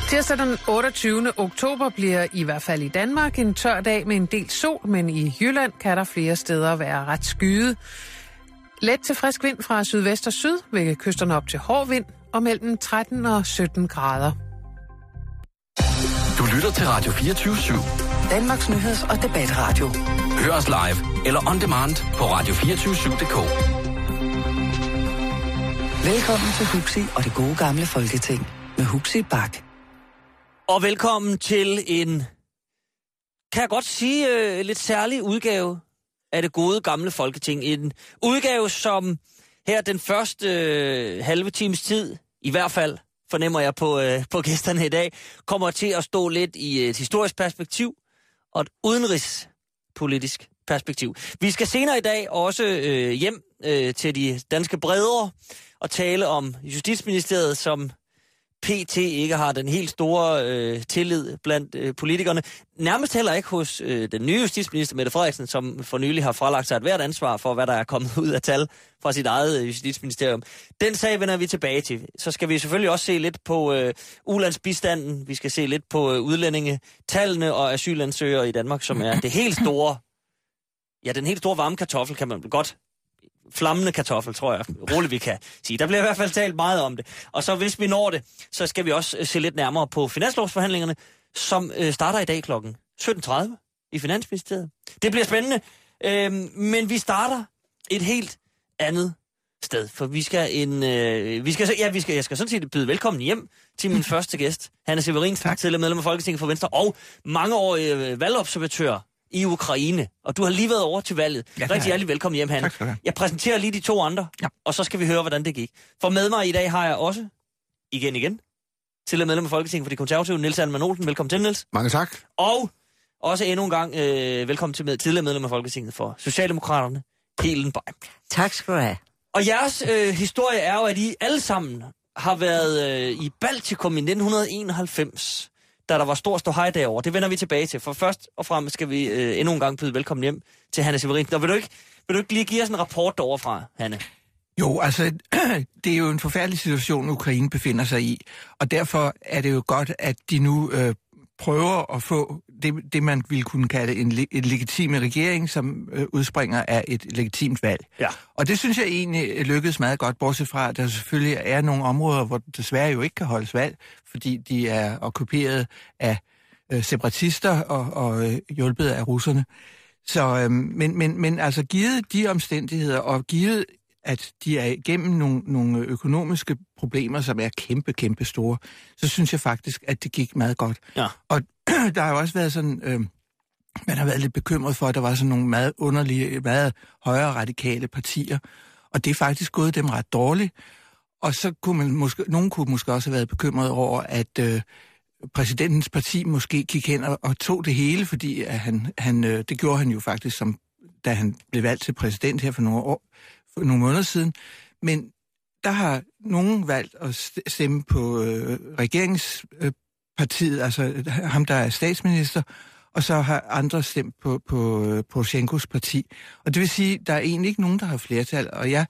Tirsdag den 28. oktober bliver i hvert fald i Danmark en tør dag med en del sol, men i Jylland kan der flere steder være ret skyet. Let til frisk vind fra sydvest og syd, ved kysterne op til hård vind, og mellem 13 og 17 grader. Du lytter til Radio 24/7. Danmarks nyheds- og debatradio. Hør os live eller on demand på radio247.dk. Velkommen til Huxi og det gode gamle Folketing med Huxi Bak. Og velkommen til en, kan jeg godt sige, lidt særlig udgave af det gode gamle Folketing. En udgave, som her den første halve times tid, i hvert fald fornemmer jeg på gæsterne i dag, kommer til at stå lidt i et historisk perspektiv og et udenrigspolitisk perspektiv. Vi skal senere i dag også hjem til de danske bredere og tale om Justitsministeriet, som PT ikke har den helt store tillid blandt politikerne. Nærmest heller ikke hos den nye justitsminister, Mette Frederiksen, som for nylig har fralagt sig et hvert ansvar for, hvad der er kommet ud af tal fra sit eget justitsministerium. Den sag vender vi tilbage til. Så skal vi selvfølgelig også se lidt på ulandsbistanden. Vi skal se lidt på udlændingetallene og asylansøgere i Danmark, som er det helt store, ja, den helt store varme kartoffel, kan man godt. Flammende kartoffel, tror jeg roligt vi kan sige. Der bliver i hvert fald talt meget om det. Og så hvis vi når det, så skal vi også se lidt nærmere på finanslovsforhandlingerne, som starter i dag klokken 17:30 i Finansministeriet. Det bliver spændende, men vi starter et helt andet sted, for jeg skal sådan set byde velkommen hjem til min første gæst, Hanne Severin, tidligere medlem af Folketinget for Venstre, og mangeårig valgobservatør i Ukraine, og du har lige været over til valget. Ja, rigtig hjertelig velkommen hjem, Hanne. Jeg præsenterer lige de to andre, og så skal vi høre, hvordan det gik. For med mig i dag har jeg også, igen, tidligere medlem af Folketinget for de konservative, Niels Alman Olsen. Velkommen til, Niels. Mange tak. Og også endnu en gang velkommen til tidligere medlem af Folketinget for Socialdemokraterne, Helen Bay. Tak skal du have. Og jeres historie er jo, at I alle sammen har været i Baltikum i 1991, da der var stor ståhej derovre. Det vender vi tilbage til, for først og fremmest skal vi endnu en gang byde velkommen hjem til Hanne Severin. Og vil du ikke lige give os en rapport derovre fra, Hanne? Jo, altså, det er jo en forfærdelig situation, Ukraine befinder sig i, og derfor er det jo godt, at de nu prøver at få det, man ville kunne kalde en legitim regering, som udspringer af et legitimt valg. Ja. Og det synes jeg egentlig lykkedes meget godt, bortset fra, at der selvfølgelig er nogle områder, hvor desværre jo ikke kan holdes valg, fordi de er okkuperet af separatister og hjulpet af russerne. Så, men altså givet de omstændigheder, og givet at de er igennem nogle økonomiske problemer, som er kæmpe store, så synes jeg faktisk, at det gik meget godt. Ja. Og der har jo også været sådan, man har været lidt bekymret for, at der var sådan nogle meget underlige, meget højere radikale partier, og det er faktisk gået dem ret dårligt. Og så kunne nogen kunne måske også have været bekymret over, at præsidentens parti måske gik hen og tog det hele, fordi at det gjorde han jo faktisk, da han blev valgt til præsident her for nogle måneder siden. Men der har nogen valgt at stemme på regeringspartiet, altså ham, der er statsminister, og så har andre stemt på Poroshenkos parti. Og det vil sige, der er egentlig ikke nogen, der har flertal, og jeg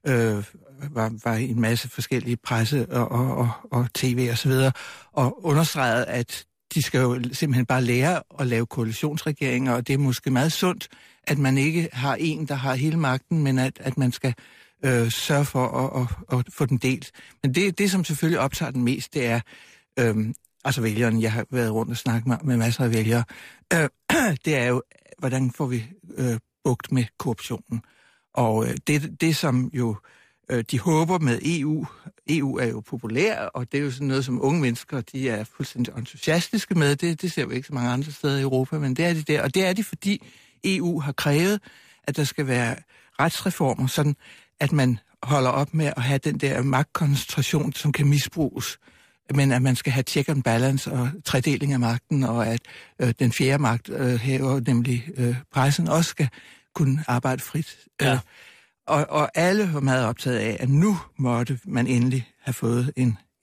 var i en masse forskellige presse og tv og så videre, og understregede, at de skal jo simpelthen bare lære at lave koalitionsregeringer, og det er måske meget sundt, at man ikke har en, der har hele magten, men at man skal sørge for at få den delt. Men det, som selvfølgelig optager den mest, det er altså vælgerne. Jeg har været rundt og snakket med masser af vælgere. Det er jo, hvordan får vi bugt med korruptionen. Og det som jo de håber med EU er jo populær, og det er jo sådan noget, som unge mennesker, de er fuldstændig entusiastiske med. Det ser vi ikke så mange andre steder i Europa, men det er de der. Og det er de, fordi EU har krævet, at der skal være retsreformer, sådan at man holder op med at have den der magtkoncentration, som kan misbruges, men at man skal have check and balance og tredeling af magten, og at den fjerde magt hæver, nemlig pressen, også skal kunne arbejde frit. Ja. Og alle var meget optaget af, at nu måtte man endelig have fået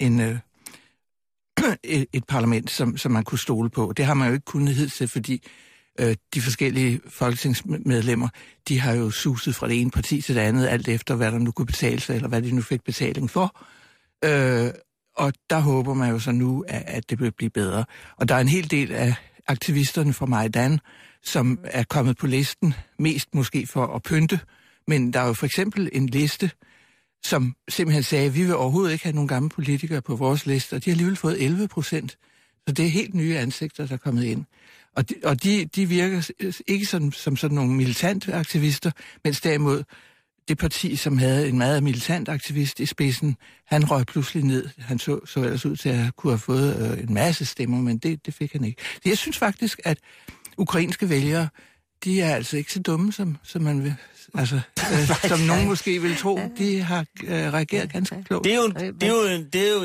et parlament, som man kunne stole på. Det har man jo ikke kunnet hidtil, fordi de forskellige folketingsmedlemmer, de har jo suset fra det ene parti til det andet, alt efter hvad der nu kunne betale sig, eller hvad de nu fik betaling for. Og der håber man jo så nu, at det vil blive bedre. Og der er en hel del af aktivisterne fra Majdan, som er kommet på listen, mest måske for at pynte. Men der er jo for eksempel en liste, som simpelthen sagde, at vi vil overhovedet ikke have nogle gamle politikere på vores liste, og de har alligevel fået 11%. Så det er helt nye ansigter, der er kommet ind. Og de virker ikke som sådan nogle militante aktivister, mens derimod det parti, som havde en meget militant aktivist i spidsen, han røg pludselig ned. Han så ellers ud til at kunne have fået en masse stemmer, men det fik han ikke. Så jeg synes faktisk, at ukrainske vælgere, de er altså ikke så dumme, som man vil, altså, som nogen måske vil tro. De har reageret ganske klogt. Det er jo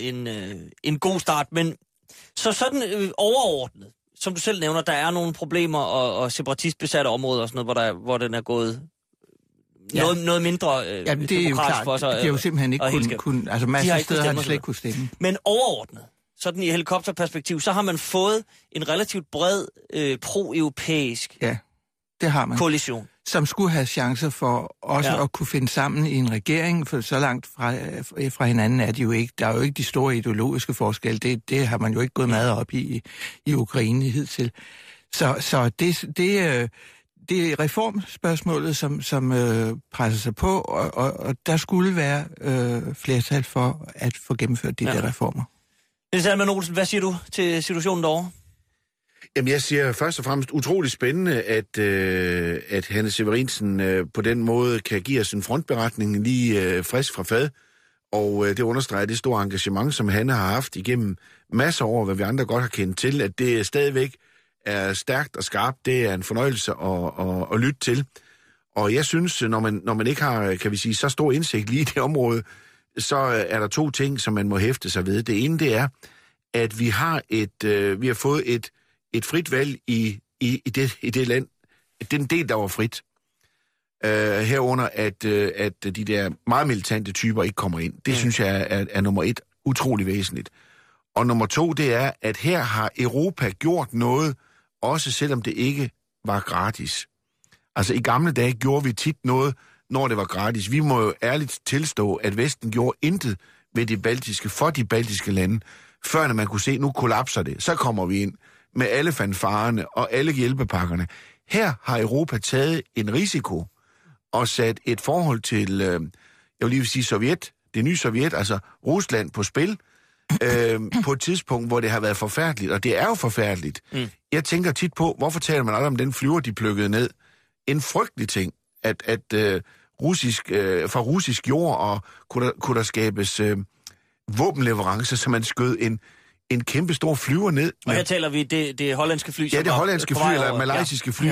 en god start, men så sådan overordnet, som du selv nævner, der er nogle problemer og separatistbesatte områder og sådan noget, hvor den er gået noget mindre det er jo klart, for sig. Det er jo simpelthen ikke kun altså masser af steder har de slet ikke kunne stemme. Men overordnet, sådan i helikopterperspektiv, så har man fået en relativt bred pro-europæisk det har man. Koalition. Som skulle have chancer for også at kunne finde sammen i en regering, for så langt fra hinanden er de jo ikke. Der er jo ikke de store ideologiske forskelle. Det har man jo ikke gået meget op i Ukraine hidtil. Så det er reformspørgsmålet, som presser sig på, og der skulle være flertal for at få gennemført de der reformer. Niels Alman Olsen, hvad siger du til situationen derovre? Jamen, jeg siger først og fremmest utrolig spændende, at Hanne Severinsen på den måde kan give os en frontberetning lige frisk fra fad, og det understreger det store engagement, som Hanne har haft igennem masser af år, hvad vi andre godt har kendt til, at det stadigvæk er stærkt og skarpt. Det er en fornøjelse at lytte til. Og jeg synes, når man ikke har, kan vi sige, så stor indsigt lige i det område, så er der to ting, som man må hæfte sig ved. Det ene, det er, at vi har fået et frit valg i det land. Den del, der var frit. Herunder, at de der meget militante typer ikke kommer ind. Det synes jeg er nummer et utrolig væsentligt. Og nummer to, det er, at her har Europa gjort noget, også selvom det ikke var gratis. Altså i gamle dage gjorde vi tit noget, når det var gratis. Vi må jo ærligt tilstå, at Vesten gjorde intet for de baltiske lande, før når man kunne se, nu kollapser det. Så kommer vi ind med alle fanfarerne og alle hjælpepakkerne. Her har Europa taget en risiko og sat et forhold til, jeg vil lige sige Sovjet, det nye Sovjet, altså Rusland på spil, på et tidspunkt, hvor det har været forfærdeligt, og det er jo forfærdeligt. Jeg tænker tit på, hvorfor taler man aldrig om den flyver, de plukkede ned? En frygtelig ting, at fra russisk jord, og kunne der skabes våbenleverancer, så man skød en kæmpe stor flyver ned. Og her taler vi det hollandske fly. Ja, det hollandske fly, eller malaysiske fly,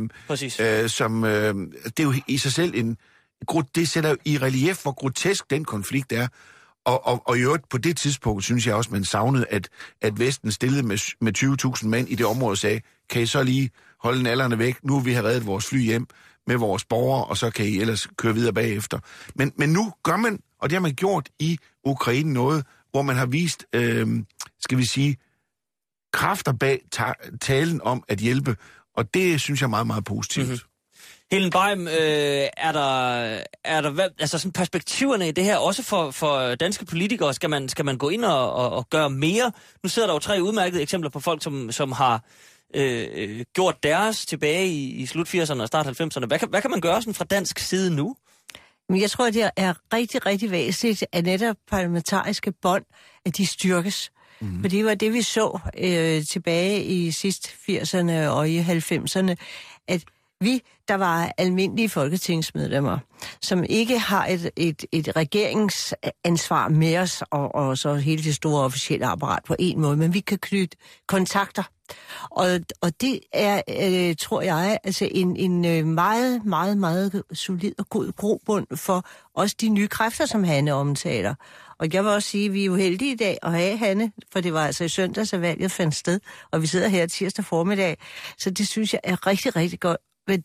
som det er jo i sig selv det sætter jo i relief, hvor grotesk den konflikt er. Og i øvrigt på det tidspunkt, synes jeg også, man savnede, at Vesten stillede med 20.000 mænd i det område og sagde, kan I så lige holde nallerne væk? Nu vi har reddet vores fly hjem med vores borgere, og så kan I ellers køre videre bagefter. Men nu gør man, og det har man gjort i Ukraine noget, hvor man har vist, skal vi sige, kræfter bag talen om at hjælpe, og det synes jeg er meget, meget positivt. Mm-hmm. Helen Beim, er der altså sådan perspektiverne i det her, også for danske politikere, skal man gå ind og gøre mere? Nu sidder der jo 3 udmærkede eksempler på folk, som har gjort deres tilbage i slut 80'erne og start 90'erne. Hvad kan man gøre sådan fra dansk side nu? Men jeg tror, at det er rigtig, rigtig væsentligt, at netop parlamentariske bånd, at de styrkes. Mm. For det var det, vi så tilbage i sidst 80'erne og i 90'erne, at vi, der var almindelige folketingsmedlemmer, som ikke har et regeringsansvar med os, og så hele det store officielle apparat på en måde, men vi kan knytte kontakter. Og det er, tror jeg, altså en meget, meget, meget solid og god grobund for også de nye kræfter, som Hanne omtaler. Og jeg vil også sige, at vi er jo heldige i dag at have Hanne, for det var altså i søndags, at valget fandt sted, og vi sidder her tirsdag formiddag. Så det synes jeg er rigtig, rigtig godt. Men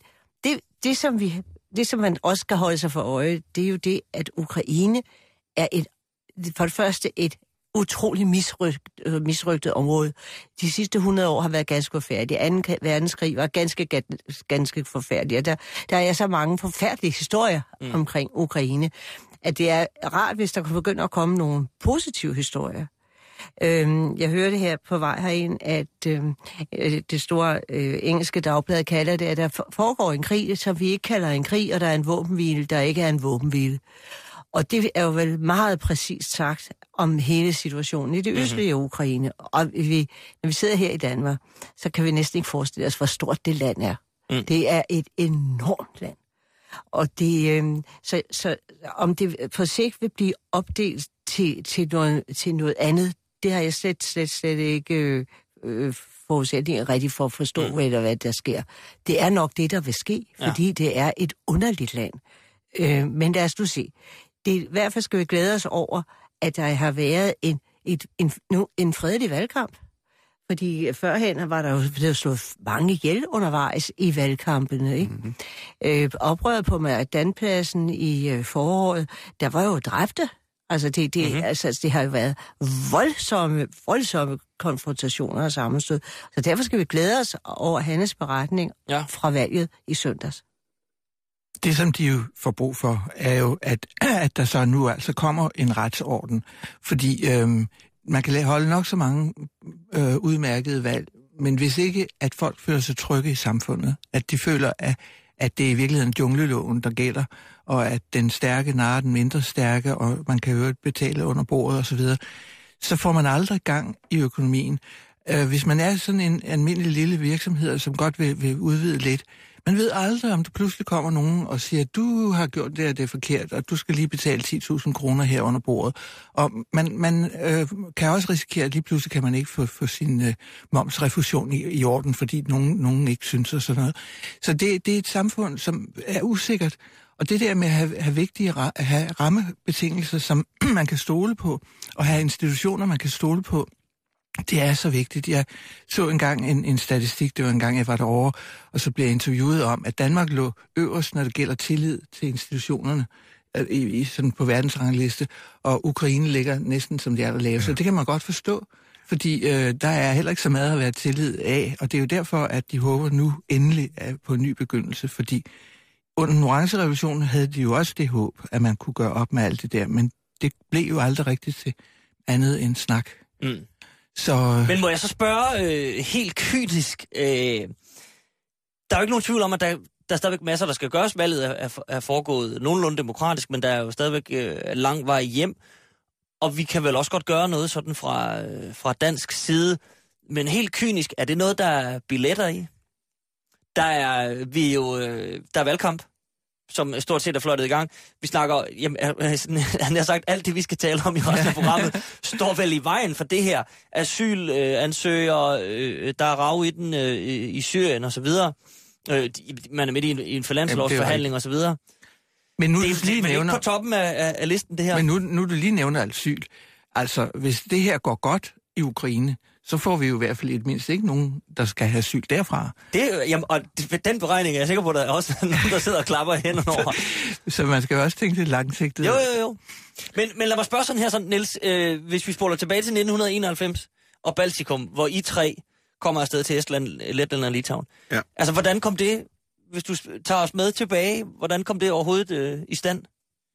det, som man også skal holde sig for øje, det er jo det, at Ukraine er for det første et utroligt misrygtet område. De sidste 100 år har været ganske forfærdelige. 2. verdenskrig var ganske forfærdelig. Der er så mange forfærdelige historier omkring Ukraine, at det er rart, hvis der kan begynde at komme nogle positive historier. Jeg hørte her på vej herind, at det store engelske dagblad kalder det, at der foregår en krig, som vi ikke kalder en krig, og der er en våbenhvile, der ikke er en våbenhvile. Og det er jo vel meget præcist sagt om hele situationen i det østlige Ukraine. Og når vi sidder her i Danmark, så kan vi næsten ikke forestille os, hvor stort det land er. Det er et enormt land. Og det, så om det på sigt vil blive opdelt til noget andet, det har jeg slet ikke forudsætninger rigtig for at forstå, hvad der sker. Det er nok det, der vil ske, fordi det er et underligt land. Men lad os nu se. I hvert fald skal vi glæde os over, at der har været en fredelig valgkamp. Fordi førhen var der jo blevet slået mange ihjel undervejs i valgkampene, ikke? Mm-hmm. Oprøret på Majdanpladsen i foråret, der var jo dræbte. Altså, det har jo været voldsomme konfrontationer og sammenstød. Så derfor skal vi glæde os over Hannes beretning fra valget i søndags. Det, som de jo får brug for, er jo, at der så nu altså kommer en retsorden. Fordi man kan holde nok så mange udmærkede valg, men hvis ikke, at folk føler sig trygge i samfundet, at de føler, at det er i virkeligheden jungleloven, der gælder, og at den stærke narrer den mindre stærke, og man kan jo betale under bordet osv., så får man aldrig gang i økonomien. Hvis man er sådan en almindelig lille virksomhed, som godt vil udvide lidt, man ved aldrig, om der pludselig kommer nogen og siger, at du har gjort det, og det er forkert, og du skal lige betale 10.000 kroner her under bordet. Og man kan også risikere, at lige pludselig kan man ikke få sin momsrefusion i orden, fordi nogen ikke synes og sådan noget. Så det er et samfund, som er usikkert. Og det der med at have rammebetingelser, som man kan stole på, og have institutioner, man kan stole på, det er så vigtigt. Jeg så engang en statistik, det var engang, jeg var derovre, og så blev jeg interviewet om, at Danmark lå øverst, når det gælder tillid til institutionerne sådan på verdensrangliste, og Ukraine ligger næsten som de allerlaveste. Så det kan man godt forstå, fordi der er heller ikke så meget at være tillid af, og det er jo derfor, at de håber nu endelig på en ny begyndelse, fordi under den orange revolution havde de jo også det håb, at man kunne gøre op med alt det der, men det blev jo aldrig rigtigt til andet end snak. Mm. Så... Men må jeg så spørge helt kynisk, der er jo ikke nogen tvivl om, at der er stadigvæk masser, der skal gøres. Valget er foregået nogenlunde demokratisk, men der er jo stadigvæk lang vej hjem, og vi kan vel også godt gøre noget sådan fra dansk side, men helt kynisk, er det noget, der er billetter i? Der er valgkamp, som stort set er fløjtet i gang. Vi snakker, han har sagt, alt det, vi skal tale om i resten af programmet, står vel i vejen for det her. Asylansøgere, der er rav i den i Syrien og så videre. Man er midt i en forlandslovsforhandling og så videre. Men nu det er ikke på toppen af listen, det her. Men nu du lige nævner asyl. Altså, hvis det her går godt i Ukraine, så får vi jo i hvert fald et mindst ikke nogen, der skal have asyl derfra. Og den beregning er jeg sikker på, at der er også nogen, der sidder og klapper hænderne over. Så man skal jo også tænke lidt langsigtet. Jo. Men lad mig spørge sådan her, Niels, hvis vi spoler tilbage til 1991 og Baltikum, hvor I tre kommer afsted til Estland, Letland og Litauen. Ja. Altså, hvordan kom det, hvis du tager os med tilbage, hvordan kom det overhovedet i stand?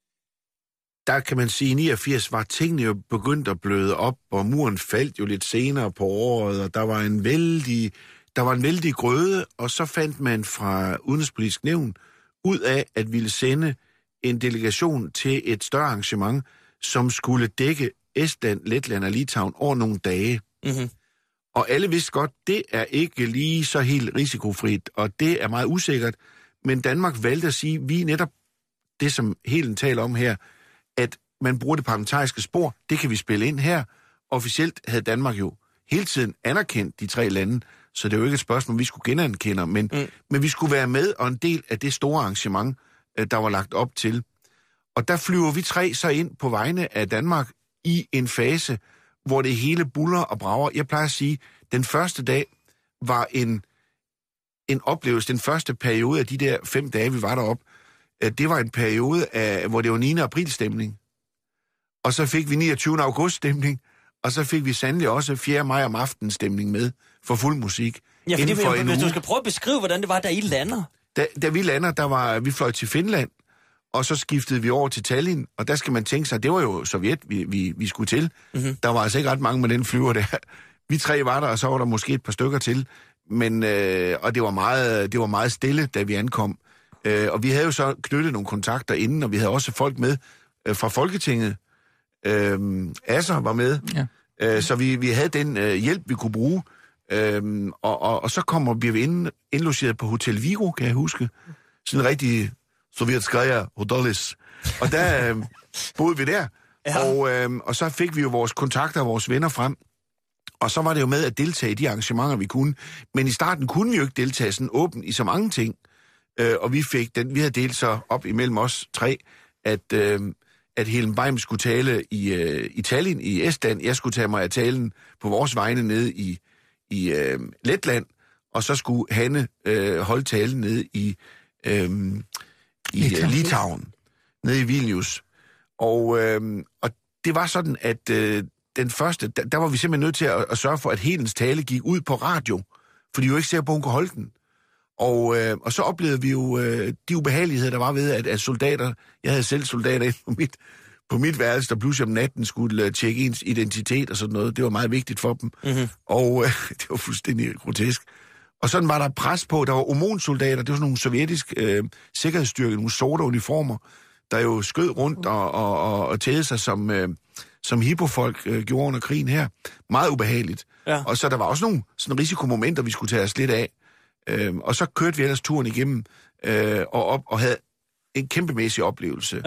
Der kan man sige, at i 89 var tingene jo begyndt at bløde op, og muren faldt jo lidt senere på året, og der var en vældig grøde, og så fandt man fra Udenrigspolitisk Nævn ud af at ville sende en delegation til et større arrangement, som skulle dække Estland, Letland og Litauen over nogle dage. Mm-hmm. Og alle vidste godt, det er ikke lige så helt risikofrit, og det er meget usikkert, men Danmark valgte at sige, vi netop det, som Helen taler om her, at man bruger det parlamentariske spor, det kan vi spille ind her. Officielt havde Danmark jo hele tiden anerkendt de tre lande, så det er jo ikke et spørgsmål, vi skulle genanerkende, men vi skulle være med og en del af det store arrangement, der var lagt op til. Og der flyver vi tre så ind på vegne af Danmark i en fase, hvor det hele buller og brager. Jeg plejer at sige, den første dag var en oplevelse, den første periode af de der 5 dage, vi var deroppe, det var en periode, hvor det var 9. april-stemning. Og så fik vi 29. august-stemning, og så fik vi sandelig også 4. maj om aftenen stemning med for fuld musik. Ja, fordi hvis du skal prøve at beskrive, hvordan det var, da I lander. Da vi lander, vi fløj til Finland, og så skiftede vi over til Tallinn, og der skal man tænke sig, det var jo Sovjet, vi skulle til. Mm-hmm. Der var altså ikke ret mange med den flyver der. Vi 3 var der, og så var der måske et par stykker til. Men, og det var meget stille, da vi ankom. Og vi havde jo så knyttet nogle kontakter inden, og vi havde også folk med fra Folketinget. Asser var med, så vi havde den hjælp, vi kunne bruge. Og så kommer vi indlogeret på Hotel Vigo, kan jeg huske. Sådan en rigtig sovjetskrejer hotelis. Og der boede vi der. Ja. Og så fik vi jo vores kontakter og vores venner frem. Og så var det jo med at deltage i de arrangementer, vi kunne. Men i starten kunne vi jo ikke deltage sådan åbent i så mange ting. Og vi havde delt så op imellem os 3, at Helen Beim skulle tale i Tallinn i Estland. Jeg skulle tage mig af talen på vores vegne nede i Letland. Og så skulle Hanne holde talen nede i Litauen, nede i Vilnius. Og det var sådan, at den første, der var vi simpelthen nødt til at sørge for, at Helens tale gik ud på radio, fordi vi jo ikke ser på, at hun kunne holde den. Og så oplevede vi jo de ubehageligheder, der var ved, at soldater, jeg havde selv soldater inde på mit værelse, der pludselig om natten skulle tjekke ens identitet og sådan noget. Det var meget vigtigt for dem. Mm-hmm. Og det var fuldstændig grotesk. Og sådan var der pres på, der var OMON-soldater, det var sådan nogle sovjetiske sikkerhedsstyrker, nogle sorte uniformer, der jo skød rundt og tædede sig som hippofolk gjorde under krigen her. Meget ubehageligt. Ja. Og så der var også nogle sådan risikomomenter, vi skulle tage os lidt af. Og så kørte vi ellers turen igennem og op og havde en kæmpemæssig oplevelse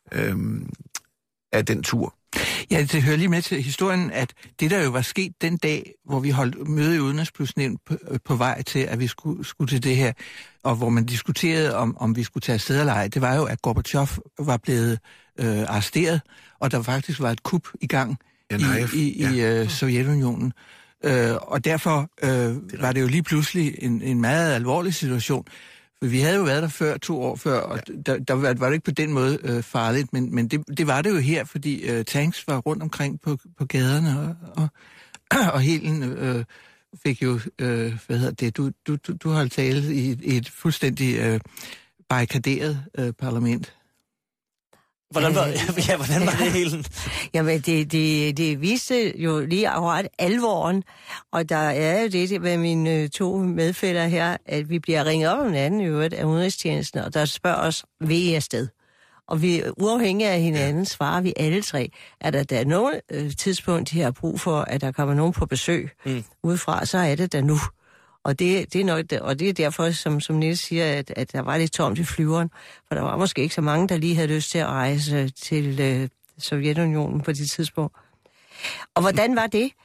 af den tur. Ja, det hører lige med til historien, at det der jo var sket den dag, hvor vi holdt møde i Udenrigspolitisk på vej til, at vi skulle til det her, og hvor man diskuterede, om vi skulle tage afsted eller ej, det var jo, at Gorbachev var blevet arresteret, og der faktisk var et kup i gang i Sovjetunionen. Og derfor var det jo lige pludselig en meget alvorlig situation. For vi havde jo været der før, 2 år før, og der var det ikke på den måde farligt, men det var det jo her, fordi tanks var rundt omkring på gaderne, og Helen fik jo, du holdt tale i et fuldstændig barrikaderet parlament. Hvordan var det, Helen? Jamen, det viste jo lige akkurat alvoren, og der er jo det med mine 2 medfæller her, at vi bliver ringet op om natten i øvrigt af udenrigstjenesten, og der spørger os, vil I afsted? Og vi, uafhængig af hinanden, svarer vi alle 3, at der er noget tidspunkt, de har brug for, at der kommer nogen på besøg udefra, så er det der nu. Og det er nok, og det er derfor, som Niels siger, at der var lidt tomt i flyveren, for der var måske ikke så mange, der lige havde lyst til at rejse til Sovjetunionen på det tidspunkt. Og hvordan var det?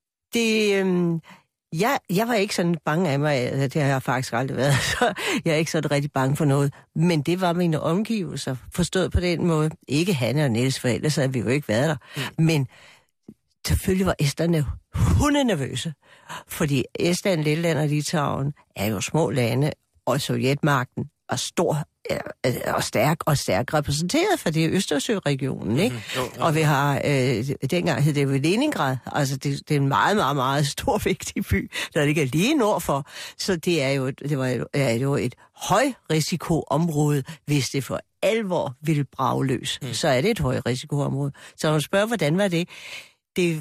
Jeg var ikke sådan bange af mig, det har jeg faktisk aldrig været, så jeg er ikke sådan rigtig bange for noget. Men det var mine omgivelser, forstået på den måde. Ikke Hanne og Niels, for ellers havde vi jo ikke været der. Men selvfølgelig var esterne hundenervøse, fordi Estland, Letland og Litauen er jo små lande, og Sovjetmagten er stor og stærk repræsenteret, for det er Østersøregionen, ikke? Og vi har, dengang hed det jo Leningrad, altså det er en meget, meget, meget stor, vigtig by, der ligger lige nord for, så det var jo et højrisikoområde, hvis det for alvor ville brage løs, så er det et højrisikoområde. Så når du spørger, hvordan var det? Det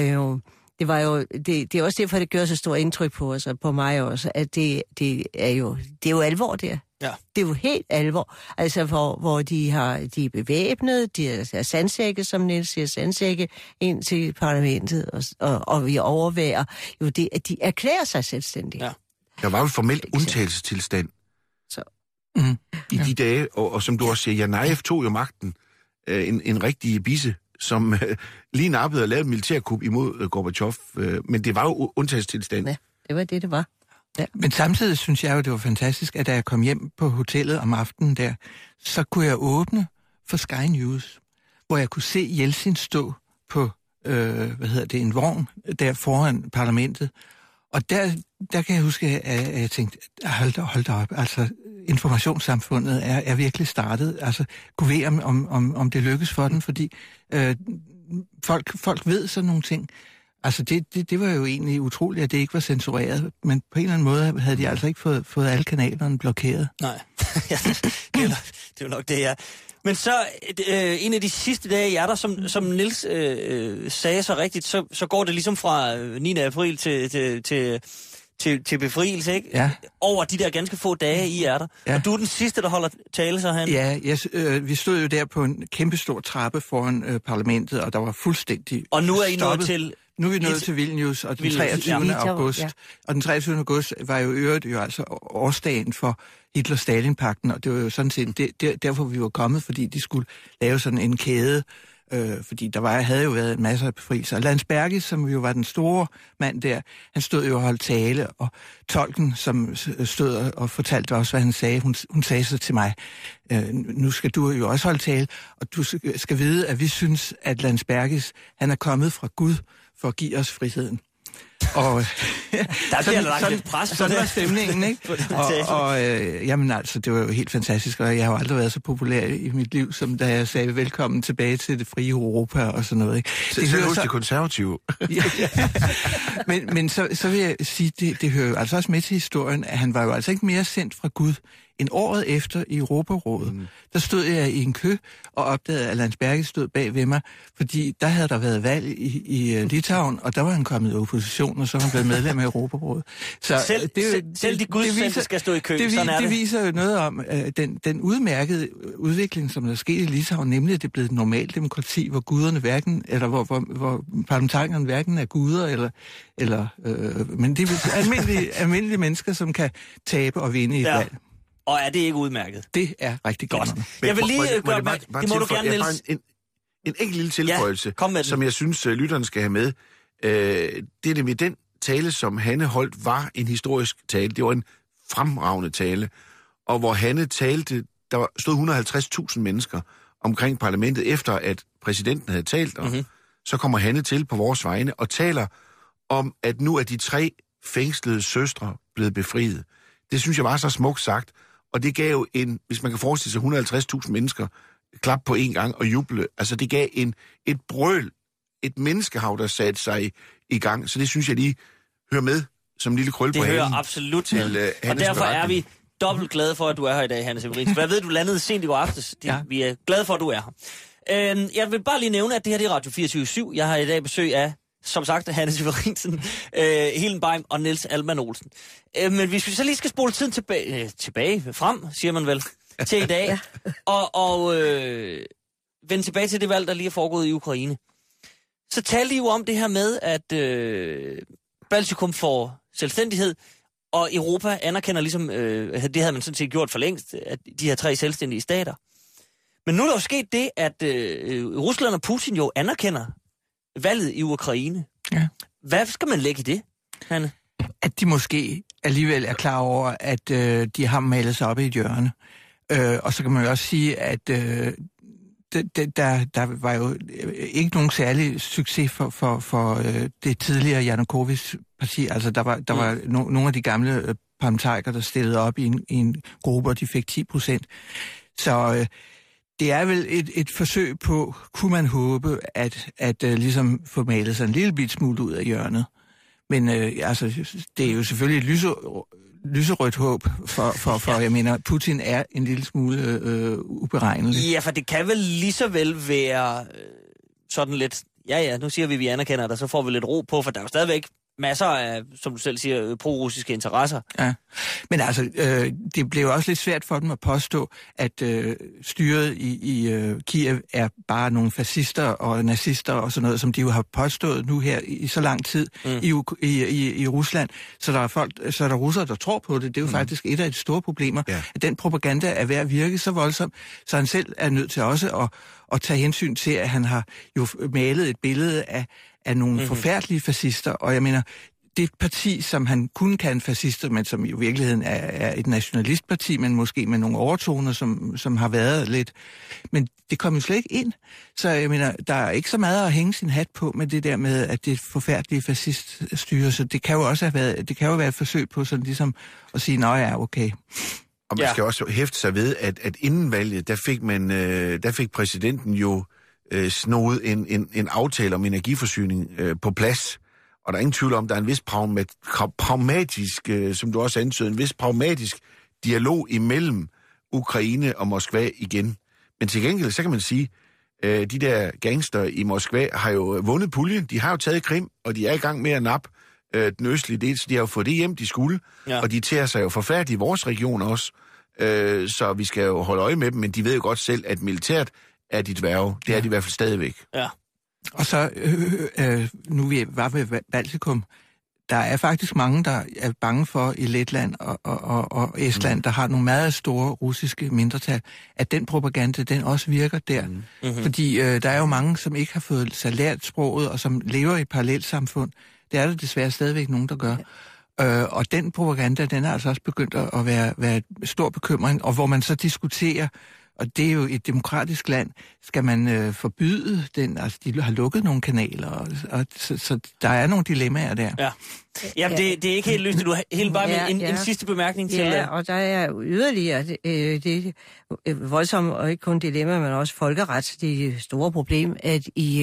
er også derfor, det gør så stort indtryk på os, og på mig også, at det er jo alvor der. Ja. Det er jo helt alvor. Altså, hvor de er bevæbnet, de er sandsække, som Niels siger, sandsække ind til parlamentet, og vi overværer jo det, at de erklærer sig selvstændige. Ja. Der var jo formelt undtagelsestilstand i de dage, og som du også siger, Janajev tog jo magten, en rigtig bisse, som lige nappede og lavede et militærkup imod Gorbachev. Men det var jo undtagelsestilstand. Ja, det var det var. Ja. Men samtidig synes jeg jo, det var fantastisk, at da jeg kom hjem på hotellet om aftenen der, så kunne jeg åbne for Sky News, hvor jeg kunne se Jeltsin stå på, en vogn der foran parlamentet. Og der kan jeg huske, at jeg tænkte, hold da op, altså informationssamfundet er virkelig startet. Altså, kunne ved om det lykkes for den, fordi folk ved sådan nogle ting. Altså, det var jo egentlig utroligt, at det ikke var censureret, men på en eller anden måde havde de altså ikke fået alle kanalerne blokeret. Nej, det er jo nok det, ja. Men så en af de sidste dage i er der, som Niels sagde så rigtigt, så går det ligesom fra 9. april til befrielse, ikke? Ja. Over de der ganske få dage i er der. Ja. Og du er den sidste, der holder tale, så han. Ja, vi stod jo der på en kæmpestor trappe foran parlamentet, og der var fuldstændig og nu er I stoppet. nået til... Nu er vi nået til Vilnius, og den 23. august. Ja. Og den 23. august var jo altså årsdagen for Hitler-Stalin-pagten, og det var jo sådan set derfor, vi var kommet, fordi de skulle lave sådan en kæde, fordi havde jo været en masse af befrielser. Landsbergis, som jo var den store mand der, han stod jo og holdt tale, og tolken, som stod og fortalte også, hvad han sagde, hun sagde så til mig, nu skal du jo også holde tale, og du skal vide, at vi synes, at Landsbergis, han er kommet fra Gud for at give os friheden. Og der bliver lagt lidt pres på det. Sådan var stemningen, ikke? Jamen altså, det var jo helt fantastisk, og jeg har jo aldrig været så populær i mit liv, som da jeg sagde velkommen tilbage til det frie Europa og sådan noget, ikke? Det hører hos de konservative. men så vil jeg sige, det hører jo altså også med til historien, at han var jo altså ikke mere sendt fra Gud end året efter i Europarådet. Der stod jeg i en kø og opdagede, at Landsbergis stod bag ved mig, fordi der havde der været valg i Litauen, og der var han kommet i opposition, og så var han blevet medlem af Europarådet. Så selv de gudsendte skal stå i kø, sådan er det. Det viser jo noget om den udmærkede udvikling, som der skete i Litauen, nemlig at det er blevet et normalt demokrati, hvor guderne hverken, eller hvor parlamentarikerne hverken er guder, men det er almindelige mennesker, som kan tabe og vinde i et valg. Og er det ikke udmærket? Det er rigtig godt. Jeg vil lige gøre det må du gerne, Niels. En enkelt lille tilføjelse, som jeg synes, lytterne skal have med. Det er nemlig den tale, som Hanne holdt, var en historisk tale. Det var en fremragende tale. Og hvor Hanne talte, der stod 150.000 mennesker omkring parlamentet, efter at præsidenten havde talt. Og så kommer Hanne til på vores vegne og taler om, at nu er de 3 fængslede søstre blevet befriet. Det synes jeg var så smukt sagt. Og det gav jo hvis man kan forestille sig 150.000 mennesker klap på en gang og juble, altså det gav et brøl, et menneskehav, der satte sig i gang. Så det synes jeg lige hører med som en lille krøl på halen. Det hører absolut til. Og derfor er vi dobbelt glade for, at du er her i dag, Hanne Severinsen. For jeg ved, du landede sent i går aftes. Vi er glade for, at du er her. Jeg vil bare lige nævne, at det her det er Radio 24/7. Jeg har i dag besøg af, som sagt, Hanne Severinsen, Hillenbeim og Niels Alman Olsen. Men hvis vi så lige skal spole tiden frem, siger man vel, til i dag, og vende tilbage til det valg, der lige er foregået i Ukraine, så talte I jo om det her med, at Baltikum får selvstændighed, og Europa anerkender ligesom, det havde man sådan set gjort for længst, at de her 3 selvstændige stater. Men nu er der jo sket det, at Rusland og Putin jo anerkender valget i Ukraine. Ja. Hvad skal man lægge i det, Hanne? At de måske alligevel er klar over, at de har malet sig op i et hjørne. Og så kan man jo også sige, at der var jo ikke nogen særlig succes for det tidligere Janukovics parti. Altså der var nogle af de gamle parlamentarikere, der stillede op i en gruppe, og de fik 10%. Så det er vel et forsøg på, kunne man håbe, at ligesom få malet sig en lille bit smule ud af hjørnet. Men det er jo selvfølgelig et lyserødt håb, for jeg mener, Putin er en lille smule uberegnelig. Ja, for det kan vel lige så vel være sådan lidt, nu siger vi anerkender dig, så får vi lidt ro på, for der er jo stadigvæk masser af, som du selv siger, pro-russiske interesser. Ja, men altså, det blev også lidt svært for dem at påstå, at styret i Kiev er bare nogle fascister og nazister og sådan noget, som de jo har påstået nu her i så lang tid i Rusland. Så der er russere, der tror på det. Det er jo faktisk et af de store problemer, at den propaganda er ved at virke så voldsomt, så han selv er nødt til også at tage hensyn til, at han har jo malet et billede af nogle forfærdelige fascister, og jeg mener, det er et parti, som han kun kan fascister, men som i virkeligheden er et nationalistparti, men måske med nogle overtoner, som har været lidt. Men det kom jo slet ikke ind. Så jeg mener, der er ikke så meget at hænge sin hat på med det der med, at det er et forfærdeligt fasciststyre, så det kan jo også være et forsøg på sådan ligesom at sige, nå ja, okay. Og man skal også hæfte sig ved, at inden valget, der fik præsidenten jo snoet en aftale om energiforsyning på plads. Og der er ingen tvivl om, der er en vis pragmatisk, som du også antyder, en vis pragmatisk dialog imellem Ukraine og Moskva igen. Men til gengæld, så kan man sige, de der gangster i Moskva har jo vundet puljen. De har jo taget Krim, og de er i gang med at nappe den østlige del, så de har jo fået det hjem, de skulle. Ja. Og de tager sig jo forfærdeligt i vores region også. Så vi skal jo holde øje med dem, men de ved jo godt selv, at militært er de dværge. Det er de i hvert fald stadigvæk. Ja. Og så, nu vi var ved Baltikum, der er faktisk mange, der er bange for i Letland og Estland, der har nogle meget store russiske mindretal, at den propaganda, den også virker der. Mm-hmm. Fordi der er jo mange, som ikke har fået sig lært sproget, og som lever i et parallelsamfund. Det er der desværre stadigvæk nogen, der gør. Og den propaganda, den er altså også begyndt at være stor bekymring, og hvor man så diskuterer, og det er jo et demokratisk land, skal man forbyde den, altså de har lukket nogle kanaler, så der er nogle dilemmaer der. Ja. Jamen, det er ikke helt lyst. Du har helt bare med en sidste bemærkning til. Ja, og der er yderligere det voldsomt, og ikke kun dilemma, men også folkeret, det store problem, at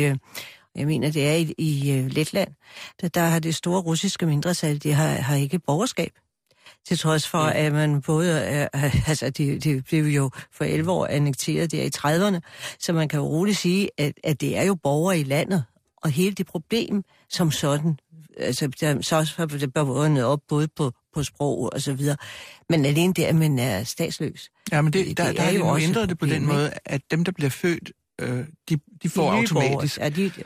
jeg mener, det er i Letland, der har det store russiske mindretal, de har ikke borgerskab. Til trods for, at man både altså det blev jo for 11 år annekteret der i 30'erne, så man kan jo roligt sige, at det er jo borgere i landet, og hele det problem som sådan, altså så også det bør op både på sprog og så videre, men alene det, at man er statsløs. Ja, men der er jo ændret det på den måde, at dem, der bliver født, de får automatisk.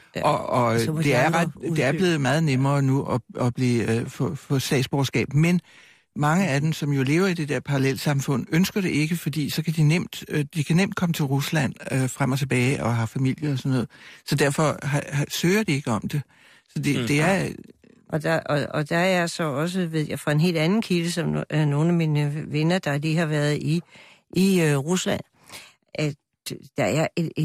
Og det er blevet meget nemmere nu at blive få statsborgerskab, men mange af dem, som jo lever i det der parallelsamfund, ønsker det ikke, fordi så kan de kan nemt komme til Rusland frem og tilbage og har familie og sådan noget. Så derfor søger de ikke om det. Så det er... Og der er så også, ved jeg, fra en helt anden kilde, som nogle af mine venner, der lige har været i Rusland, at der er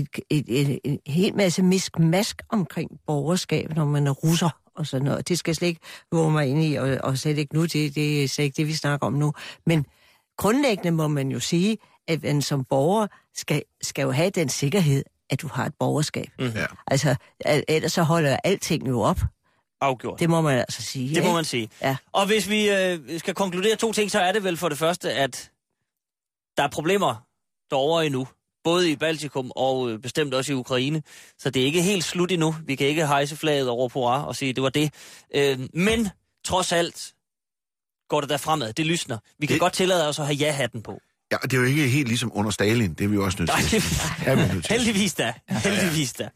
en hel masse miskmask omkring borgerskab, når man er russer og sådan noget. Det skal slet ikke våge mig ind i, og slet ikke nu, det er slet ikke det, vi snakker om nu. Men grundlæggende må man jo sige, at man som borger skal jo have den sikkerhed, at du har et borgerskab. Mm-hmm. Altså, ellers så holder alting jo op. Afgjort. Det må man altså sige. Det må man sige. Ja. Og hvis vi skal konkludere 2 ting, så er det vel for det første, at der er problemer derovre endnu. Både i Baltikum og bestemt også i Ukraine. Så det er ikke helt slut endnu. Vi kan ikke hejse flaget over på og sige, det var det. Men trods alt går det der fremad. Det lysner. Vi kan godt tillade os at have ja-hatten på. Ja, det er jo ikke helt ligesom under Stalin. Det er vi jo også nødt til. Heldigvis da. Heldigvis da.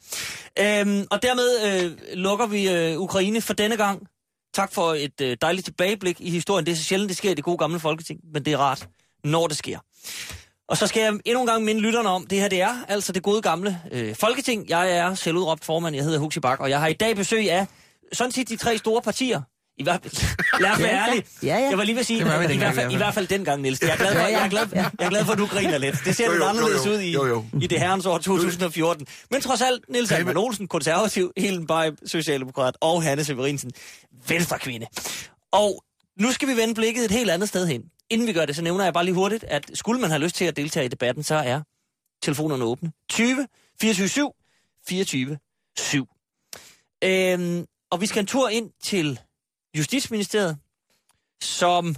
Og dermed lukker vi Ukraine for denne gang. Tak for et dejligt tilbageblik i historien. Det er så sjældent, det sker i det gode gamle Folketing, men det er rart, når det sker. Og så skal jeg endnu en gang minde lytterne om, det her det er altså det gode gamle Folketing. Jeg er selvudråbt formand, jeg hedder Huxi Bach, og jeg har i dag besøg af sådan set de 3 store partier. Lad os være ærlig. Jeg var lige ved at sige, i hvert fald dengang, Niels. Jeg er glad for, at du griner lidt. Det ser lidt anderledes ud i det herrens år 2014. Men trods alt, Niels Alman Olsen, konservativ, Helen Beib, socialdemokrat, og Hanne Severinsen, venstrekvinde. Og nu skal vi vende blikket et helt andet sted hen. Inden vi gør det, så nævner jeg bare lige hurtigt, at skulle man have lyst til at deltage i debatten, så er telefonerne åbne. 20 24 7 24 7. Og vi skal en tur ind til Justitsministeriet, som,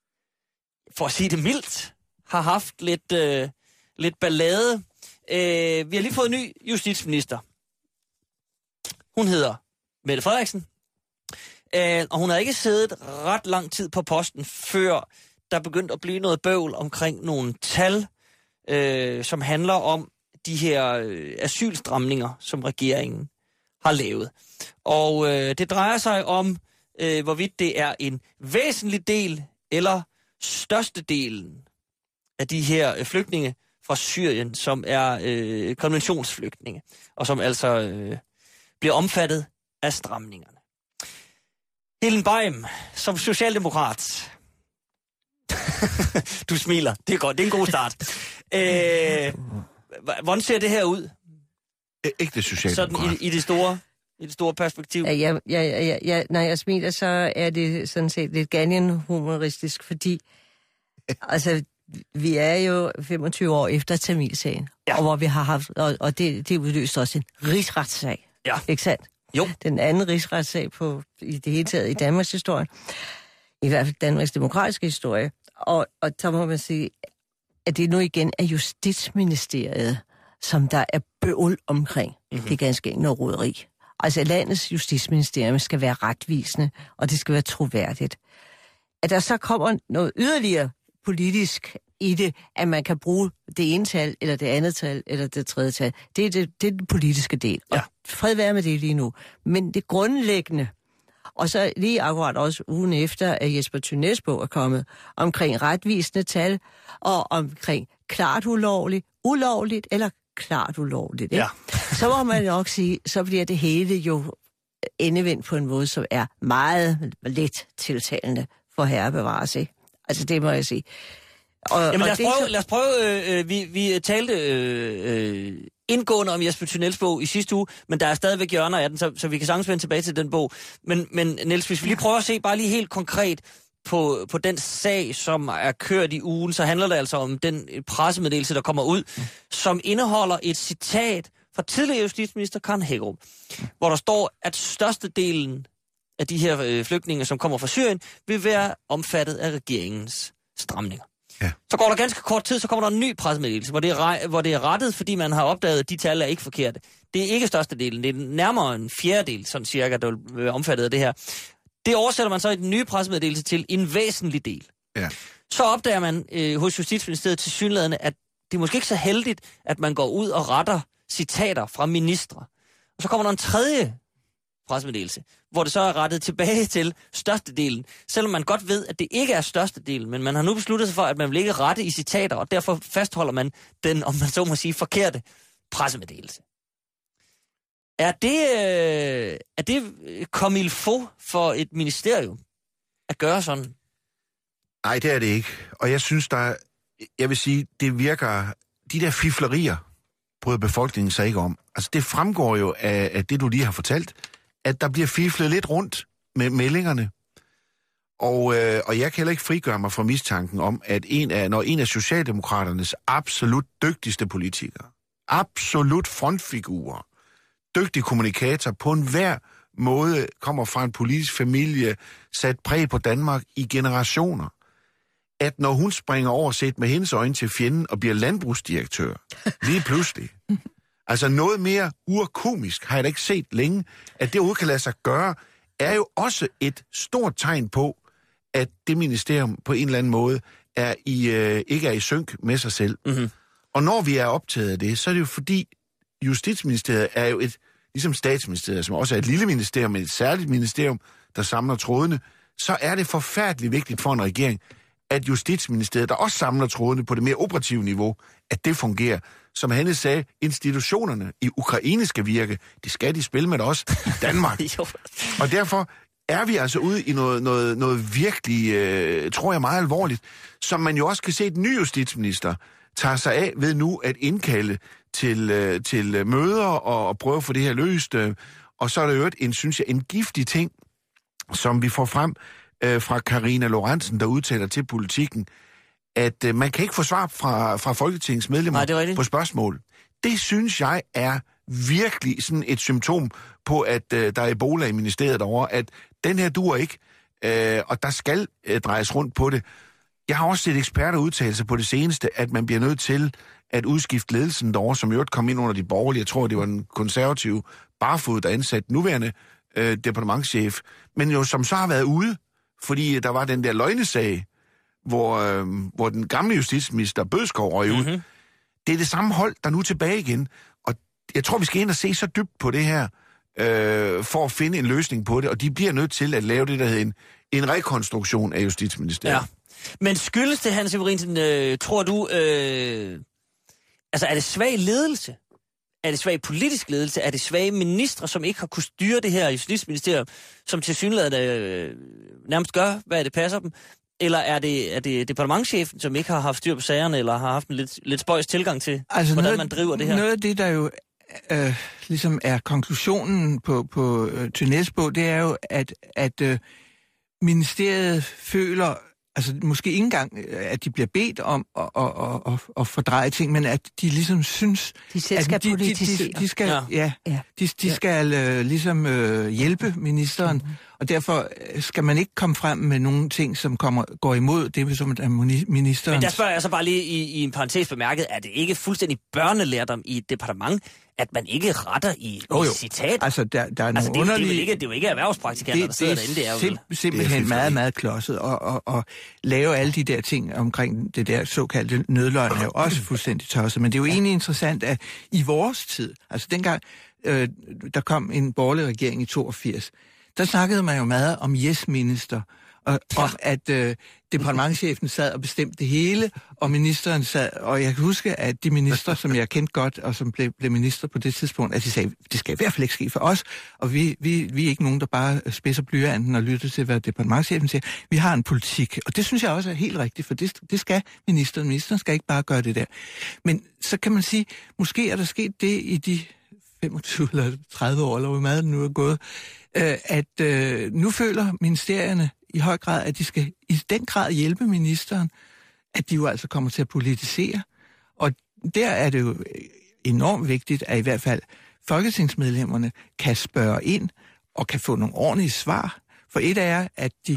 for at sige det mildt, har haft lidt ballade. Vi har lige fået en ny justitsminister. Hun hedder Mette Frederiksen, og hun har ikke siddet ret lang tid på posten, før der begyndte at blive noget bøvl omkring nogle tal, som handler om de her asylstramninger, som regeringen har lavet. Og det drejer sig om, hvorvidt det er en væsentlig del eller størstedelen af de her flygtninge fra Syrien, som er konventionsflygtninge, og som altså bliver omfattet af stramningerne. Helen Beim, som socialdemokrat. Du smiler, det er godt, det er en god start. Hvordan ser det her ud? Ikke det socialdemokrat. Sådan i det store perspektiv. Når jeg smiler, så er det sådan set lidt Ghanien-humoristisk, fordi altså, vi er jo 25 år efter Tamilsagen, og hvor vi har haft, og det udløste også en rigsretssag. Ja. Ikke sandt? Jo. Den anden rigsretssag i det hele taget i Danmarks historie. I hvert fald Danmarks demokratiske historie. Og så må man sige, at det nu igen er Justitsministeriet, som der er bøvl omkring. Det er ganske noget roderi. Altså landets justitsministerium skal være retvisende, og det skal være troværdigt. At der så kommer noget yderligere politisk i det, at man kan bruge det ene tal, eller det andet tal, eller det tredje tal. Det er den politiske del. Ja. Og fred være med det lige nu. Men det grundlæggende, og så lige akkurat også ugen efter, at Jesper Thynesbo er kommet, omkring retvisende tal, og omkring klart ulovligt eller klart ulovligt. Ja. Så må man nok sige, så bliver det hele jo endevendt på en måde, som er meget let tiltalende for herrebevare sig. Altså det må jeg sige. Jamen lad os prøve, vi talte indgående om Jesper Thunels bog i sidste uge, men der er stadigvæk hjørner af den, så vi kan sagtens vende tilbage til den bog. Men Niels, hvis vi lige prøver at se bare lige helt konkret på den sag, som er kørt i ugen, så handler det altså om den pressemeddelelse, der kommer ud, som indeholder et citat fra tidligere justitsminister Karen Hækkerup, hvor der står, at størstedelen af de her flygtninge, som kommer fra Syrien, vil være omfattet af regeringens stramninger. Ja. Så går der ganske kort tid, så kommer der en ny pressemeddelelse, hvor det er rettet, fordi man har opdaget, at de tal er ikke forkerte. Det er ikke størstedelen, det er nærmere en fjerdedel, sådan cirka, der vil være omfattet af det her. Det oversætter man så i den nye pressemeddelelse til en væsentlig del. Ja. Så opdager man hos Justitsministeriet tilsyneladende, at det er måske ikke så heldigt, at man går ud og retter citater fra ministre. Og så kommer der en tredje pressemeddelelse, hvor det så er rettet tilbage til størstedelen, selvom man godt ved, at det ikke er størstedelen, men man har nu besluttet sig for, at man vil ikke rette i citater, og derfor fastholder man den, om man så må sige, forkerte pressemeddelelse. Er det comme il faut for et ministerium at gøre sådan? Nej, det er det ikke. Og jeg synes, jeg vil sige, det virker, de der fiflerier bryder befolkningen sig ikke om. Altså det fremgår jo af det, du lige har fortalt, at der bliver fiflet lidt rundt med meldingerne. Og jeg kan heller ikke frigøre mig fra mistanken om, at når en af Socialdemokraternes absolut dygtigste politikere, absolut frontfigurer, dygtig kommunikator på enhver måde, kommer fra en politisk familie, sat præg på Danmark i generationer, at når hun springer over set med hendes øjne til fjenden og bliver landbrugsdirektør, lige pludselig, altså noget mere urkomisk har jeg da ikke set længe, at det overhovedet kan lade sig gøre, er jo også et stort tegn på, at det ministerium på en eller anden måde ikke er i synk med sig selv. Mm-hmm. Og når vi er optaget af det, så er det jo fordi, Justitsministeriet er jo ligesom Statsministeriet, som også er et lille ministerium, men et særligt ministerium, der samler trådene, så er det forfærdeligt vigtigt for en regering, at Justitsministeriet, der også samler trådene på det mere operative niveau, at det fungerer. Som Hanne sagde, institutionerne i Ukraine skal virke. Det skal de spille med også i Danmark. Og derfor er vi altså ude i noget virkelig, tror jeg, meget alvorligt, som man jo også kan se, at den nye justitsminister tager sig af ved nu at indkalde til møder og prøve at få det her løst. Og så er der jo en giftig ting, som vi får frem fra Karina Lorentzen, der udtaler til Politikken, at man kan ikke få svar fra Folketingets medlemmer på spørgsmål. Det synes jeg er virkelig sådan et symptom på, at der er Ebola i ministeriet derovre, at den her duer ikke, og der skal drejes rundt på det. Jeg har også set eksperter udtale sig på det seneste, at man bliver nødt til at udskifte ledelsen derovre, som jo kom ind under de borgerlige. Jeg tror, det var den konservative Barfod, der ansatte nuværende departementschef, men jo som så har været ude, fordi der var den der løgnesag, hvor den gamle justitsminister Bødskov røg ud. Mm-hmm. Det er det samme hold, der er nu tilbage igen. Og jeg tror, vi skal ind og se så dybt på det her, for at finde en løsning på det. Og de bliver nødt til at lave det, der hedder en rekonstruktion af Justitsministeriet. Ja. Men skyldes det, Hans Severinsen, tror du, altså er det svag ledelse? Er det svag politisk ledelse? Er det svage ministre, som ikke har kunnet styre det her Justitsministerium, som tilsyneladende nærmest gør, hvad det passer dem? Eller er det departementschefen, som ikke har haft styr på sagerne, eller har haft en lidt spøjs tilgang til, altså hvordan man driver det her? Noget af det, der jo ligesom er konklusionen på Thynesbo, det er jo, at ministeriet føler Altså måske ikke engang, at de bliver bedt om at fordreje ting, men at de ligesom synes... De selv skal politisere. De skal, de skal ligesom hjælpe ministeren, og derfor skal man ikke komme frem med nogle ting, som går imod det, som er ministeren. Men der spørger jeg så bare lige i en parentes bemærket, er det ikke fuldstændig børnelærdom i et departement, at man ikke retter i citater? Altså, der er nogle underlige... Det er jo ikke erhvervspraktikanter, der sidder derinde. Det er jo simpelthen meget, meget klodset. Og lave alle de der ting omkring det der såkaldte nødløgn er jo også fuldstændig tosset. Men det er jo egentlig interessant, at i vores tid, altså dengang der kom en borgerlig regering i 82, der snakkede man jo meget om yes-minister, og om at departementschefen sad og bestemte det hele, og ministeren sad, og jeg kan huske, at de minister, som jeg kendte godt, og som blev minister på det tidspunkt, at de sagde, det skal i hvert fald ikke ske for os, og vi er ikke nogen, der bare spidser blyanten og lytter til, hvad departementschefen siger. Vi har en politik, og det synes jeg også er helt rigtigt, for det skal ministeren. Ministeren skal ikke bare gøre det der. Men så kan man sige, måske er der sket det i de 25 eller 30 år, eller hvor meget nu er gået, at nu føler ministerierne i høj grad, at de skal i den grad hjælpe ministeren, at de jo altså kommer til at politisere. Og der er det jo enormt vigtigt, at i hvert fald folketingsmedlemmerne kan spørge ind og kan få nogle ordentlige svar. For et er, at de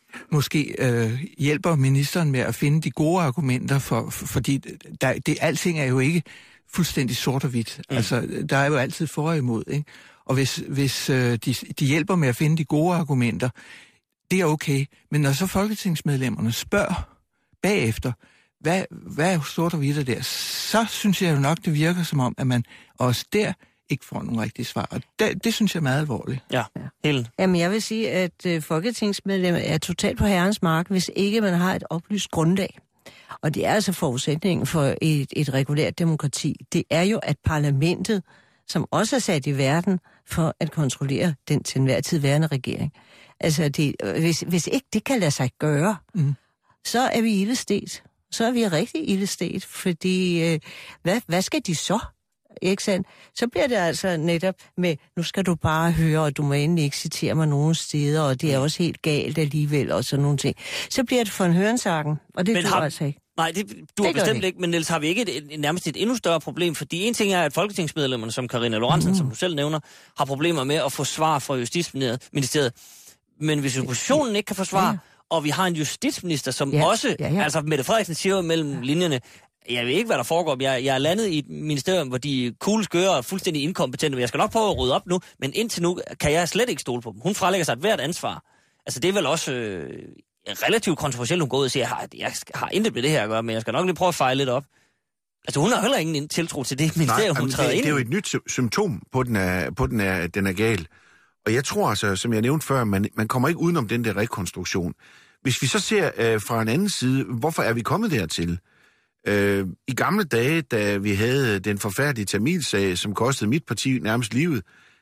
måske hjælper ministeren med at finde de gode argumenter, fordi alting er jo ikke fuldstændig sort og hvidt. Altså, der er jo altid for og imod, ikke? Og hvis de hjælper med at finde de gode argumenter, det er okay. Men når så folketingsmedlemmerne spørger bagefter, hvad er sort og hvidt der, så synes jeg jo nok, det virker som om, at man også der ikke får nogle rigtige svar. Og det synes jeg er meget alvorligt. Ja, helt. Jamen, jeg vil sige, at folketingsmedlemmer er totalt på herrens mark, hvis ikke man har et oplyst grundlag. Og det er altså forudsætningen for et regulært demokrati. Det er jo, at parlamentet, som også er sat i verden for at kontrollere den til enhver tid værende regering. Altså, hvis ikke det kan lade sig gøre, så er vi ildestet. Så er vi rigtig ildestet, fordi hvad skal de så? Ikke sandt? Så bliver det altså netop med, nu skal du bare høre, og du må endelig ikke citere mig nogen steder, og det er også helt galt alligevel, og sådan nogle ting. Så bliver det for en hørensagen, og det duer altså ikke. Nej, du har bestemt ikke, men Niels, har vi ikke nærmest et endnu større problem? Fordi en ting er, at folketingsmedlemmerne, som Karina Lorentzen, som du selv nævner, har problemer med at få svar fra Justitsministeriet. Men hvis oppositionen ikke kan få svar, og vi har en justitsminister, som også, altså Mette Frederiksen siger mellem linjerne, jeg ved ikke, hvad der foregår. Jeg er landet i et ministerium, hvor de cool skøre og fuldstændig inkompetente. Jeg skal nok prøve at rydde op nu, men indtil nu kan jeg slet ikke stole på dem. Hun frelægger sig et hvert ansvar. Altså, det er vel også relativt kontroversielt, hun går ud og siger, jeg har intet med det her at gøre, men jeg skal nok lige prøve at fejle lidt op. Altså, hun har heller ingen tiltro til det ministerium, hun træder ind i. Det er jo et nyt symptom på, den er gal. Og jeg tror altså, som jeg nævnte før, man kommer ikke udenom den der rekonstruktion. Hvis vi så ser fra en anden side, hvorfor er vi kommet dertil? I gamle dage, da vi havde den forfærdelige Tamilsag, som kostede mit parti nærmest livet,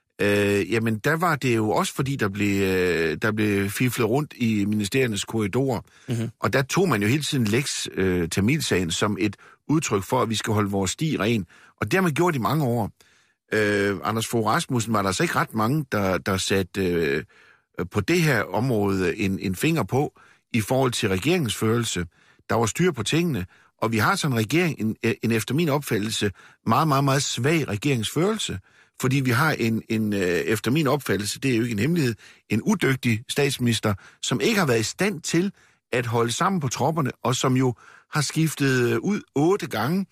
jamen der var det jo også fordi, der blev fiflet rundt i ministeriernes korridorer. Mm-hmm. Og der tog man jo hele tiden Tamilsagen som et udtryk for, at vi skal holde vores sti ren. Og det har man gjort i mange år. Anders Fogh Rasmussen var der altså ikke ret mange, der satte på det her område en finger på i forhold til regeringsførelse. Der var styr på tingene. Og vi har sådan en regering, en efter min opfattelse, meget, meget, meget svag regeringsførelse. Fordi vi har en efter min opfattelse, det er jo ikke en hemmelighed, en udygtig statsminister, som ikke har været i stand til at holde sammen på tropperne, og som jo har skiftet ud 8 gange,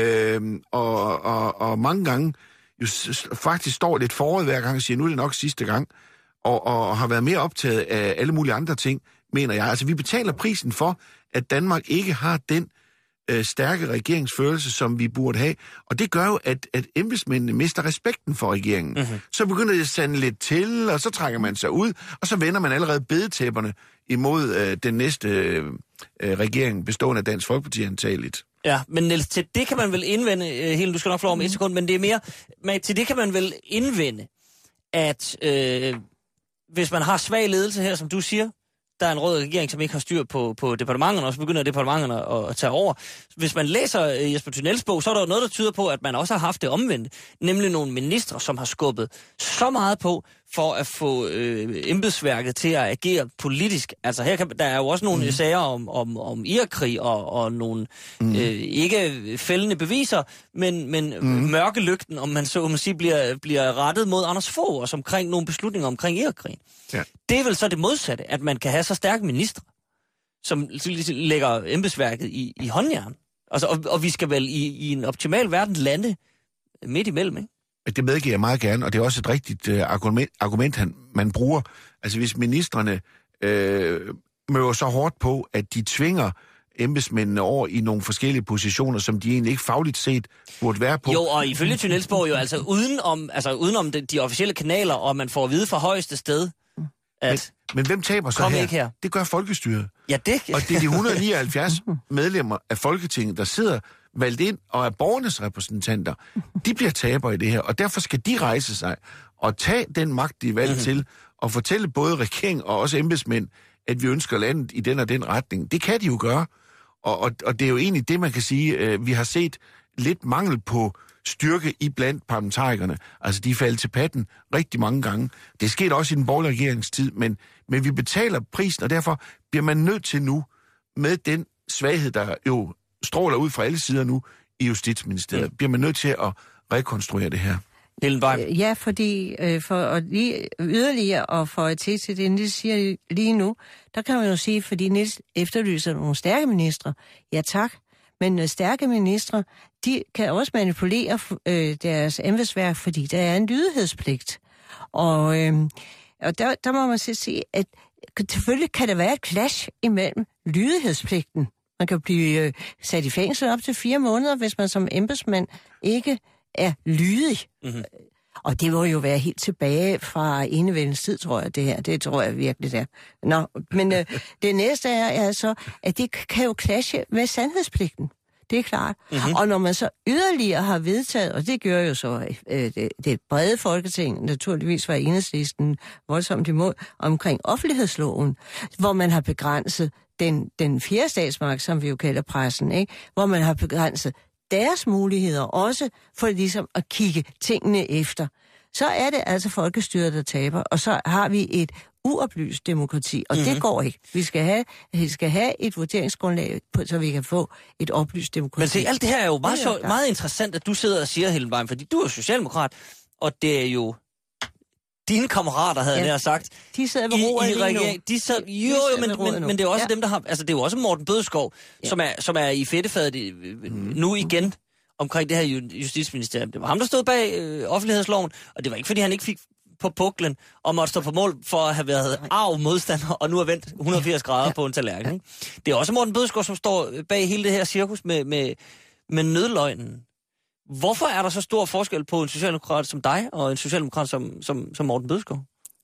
og mange gange jo faktisk står lidt foråret hver gang og siger, nu er det nok sidste gang, og har været mere optaget af alle mulige andre ting, mener jeg. Altså, vi betaler prisen for, at Danmark ikke har den stærke regeringsfølelse, som vi burde have. Og det gør jo, at embedsmændene mister respekten for regeringen. Mm-hmm. Så begynder det at sande lidt til, og så trækker man sig ud, og så vender man allerede bedetæpperne imod den næste regering, bestående af Dansk Folkeparti antageligt. Ja, men Niels, til det kan man vel indvende, Helen, du skal nok få lov om 1 sekund, men det er mere, men til det kan man vel indvende, at hvis man har svag ledelse her, som du siger, der er en rød regering, som ikke har styr på departementerne, og så begynder departementerne at tage over. Hvis man læser Jesper Thunels bog, så er der jo noget, der tyder på, at man også har haft det omvendt. Nemlig nogle ministre, som har skubbet så meget på for at få embedsværket til at agere politisk. Altså der er jo også nogle sager om Irakkrig og nogle ikke fældende beviser, men mørkelygten, om man så må sige, bliver rettet mod Anders Fogh, også omkring nogle beslutninger omkring Irakkrigen. Ja. Det er vel så det modsatte, at man kan have så stærke ministre, som lægger embedsværket i håndjern. Altså, og vi skal vel i en optimal verden lande midt imellem, ikke? Det medgiver jeg meget gerne, og det er også et rigtigt argument, man bruger. Altså hvis ministerne møder så hårdt på, at de tvinger embedsmændene over i nogle forskellige positioner, som de egentlig ikke fagligt set burde være på. Jo, og ifølge Tunnelsborg jo, altså udenom de officielle kanaler, og man får at vide fra højeste sted, at... Men hvem taber så her? Det gør folkestyret. Ja, det... Og det er de 179 medlemmer af Folketinget, der sidder valgt ind og er borgernes repræsentanter. De bliver taber i det her, og derfor skal de rejse sig og tage den magt, de er valgt til, og fortælle både regering og også embedsmænd, at vi ønsker landet i den og den retning. Det kan de jo gøre, og det er jo egentlig det, man kan sige, vi har set lidt mangel på styrke i blandt parlamentarikerne. Altså, de faldt til patten rigtig mange gange. Det skete også i den borgerlige regeringstid, men vi betaler prisen, og derfor bliver man nødt til nu, med den svaghed, der jo stråler ud fra alle sider nu i Justitsministeriet, bliver man nødt til at rekonstruere det her. Ja, fordi for at lige yderligere og for at til det, Niels siger lige nu, der kan man jo sige, fordi Niels efterlyser nogle stærke ministre. Ja, tak. Men stærke ministre, de kan også manipulere deres embedsværk, fordi der er en lydighedspligt. Og der må man sige, at selvfølgelig kan der være et clash imellem lydighedspligten. Man kan blive sat i fængsel op til 4 måneder, hvis man som embedsmand ikke er lydig. Mm-hmm. Og det må jo være helt tilbage fra enevældens tid, tror jeg, det her. Det tror jeg virkelig, det er. Nå, men det næste er altså, at det kan jo clashe med sandhedspligten. Det er klart. Mm-hmm. Og når man så yderligere har vedtaget, og det gør jo så det brede folketing, naturligvis var Enhedslisten voldsomt imod, omkring offentlighedsloven, hvor man har begrænset den fjerde statsmagt, som vi jo kalder pressen, ikke? Hvor man har begrænset deres muligheder også for ligesom at kigge tingene efter. Så er det altså folkestyret, der taber, og så har vi et uoplyst demokrati, og det går ikke. Vi skal have et vurderingsgrundlag, så vi kan få et oplyst demokrati. Men se, alt det her er jo meget interessant, at du sidder og siger, Hellenbein, fordi du er socialdemokrat, og det er jo dine kammerater, havde jeg sagt. De sidder ved roret lige nu. Men det er også dem, der har... Altså, det er jo også Morten Bødskov, som er i fedtefadet nu igen omkring det her Justitsministerium. Det var ham, der stod bag offentlighedsloven, og det var ikke, fordi han ikke fik på puklen og måtte stå på mål for at have været arv modstander, og nu er vendt 180 grader på en tallerken. Ikke? Det er også Morten Bødskov, som står bag hele det her cirkus med nødløgnen. Hvorfor er der så stor forskel på en socialdemokrat som dig, og en socialdemokrat som Morten Bødskov?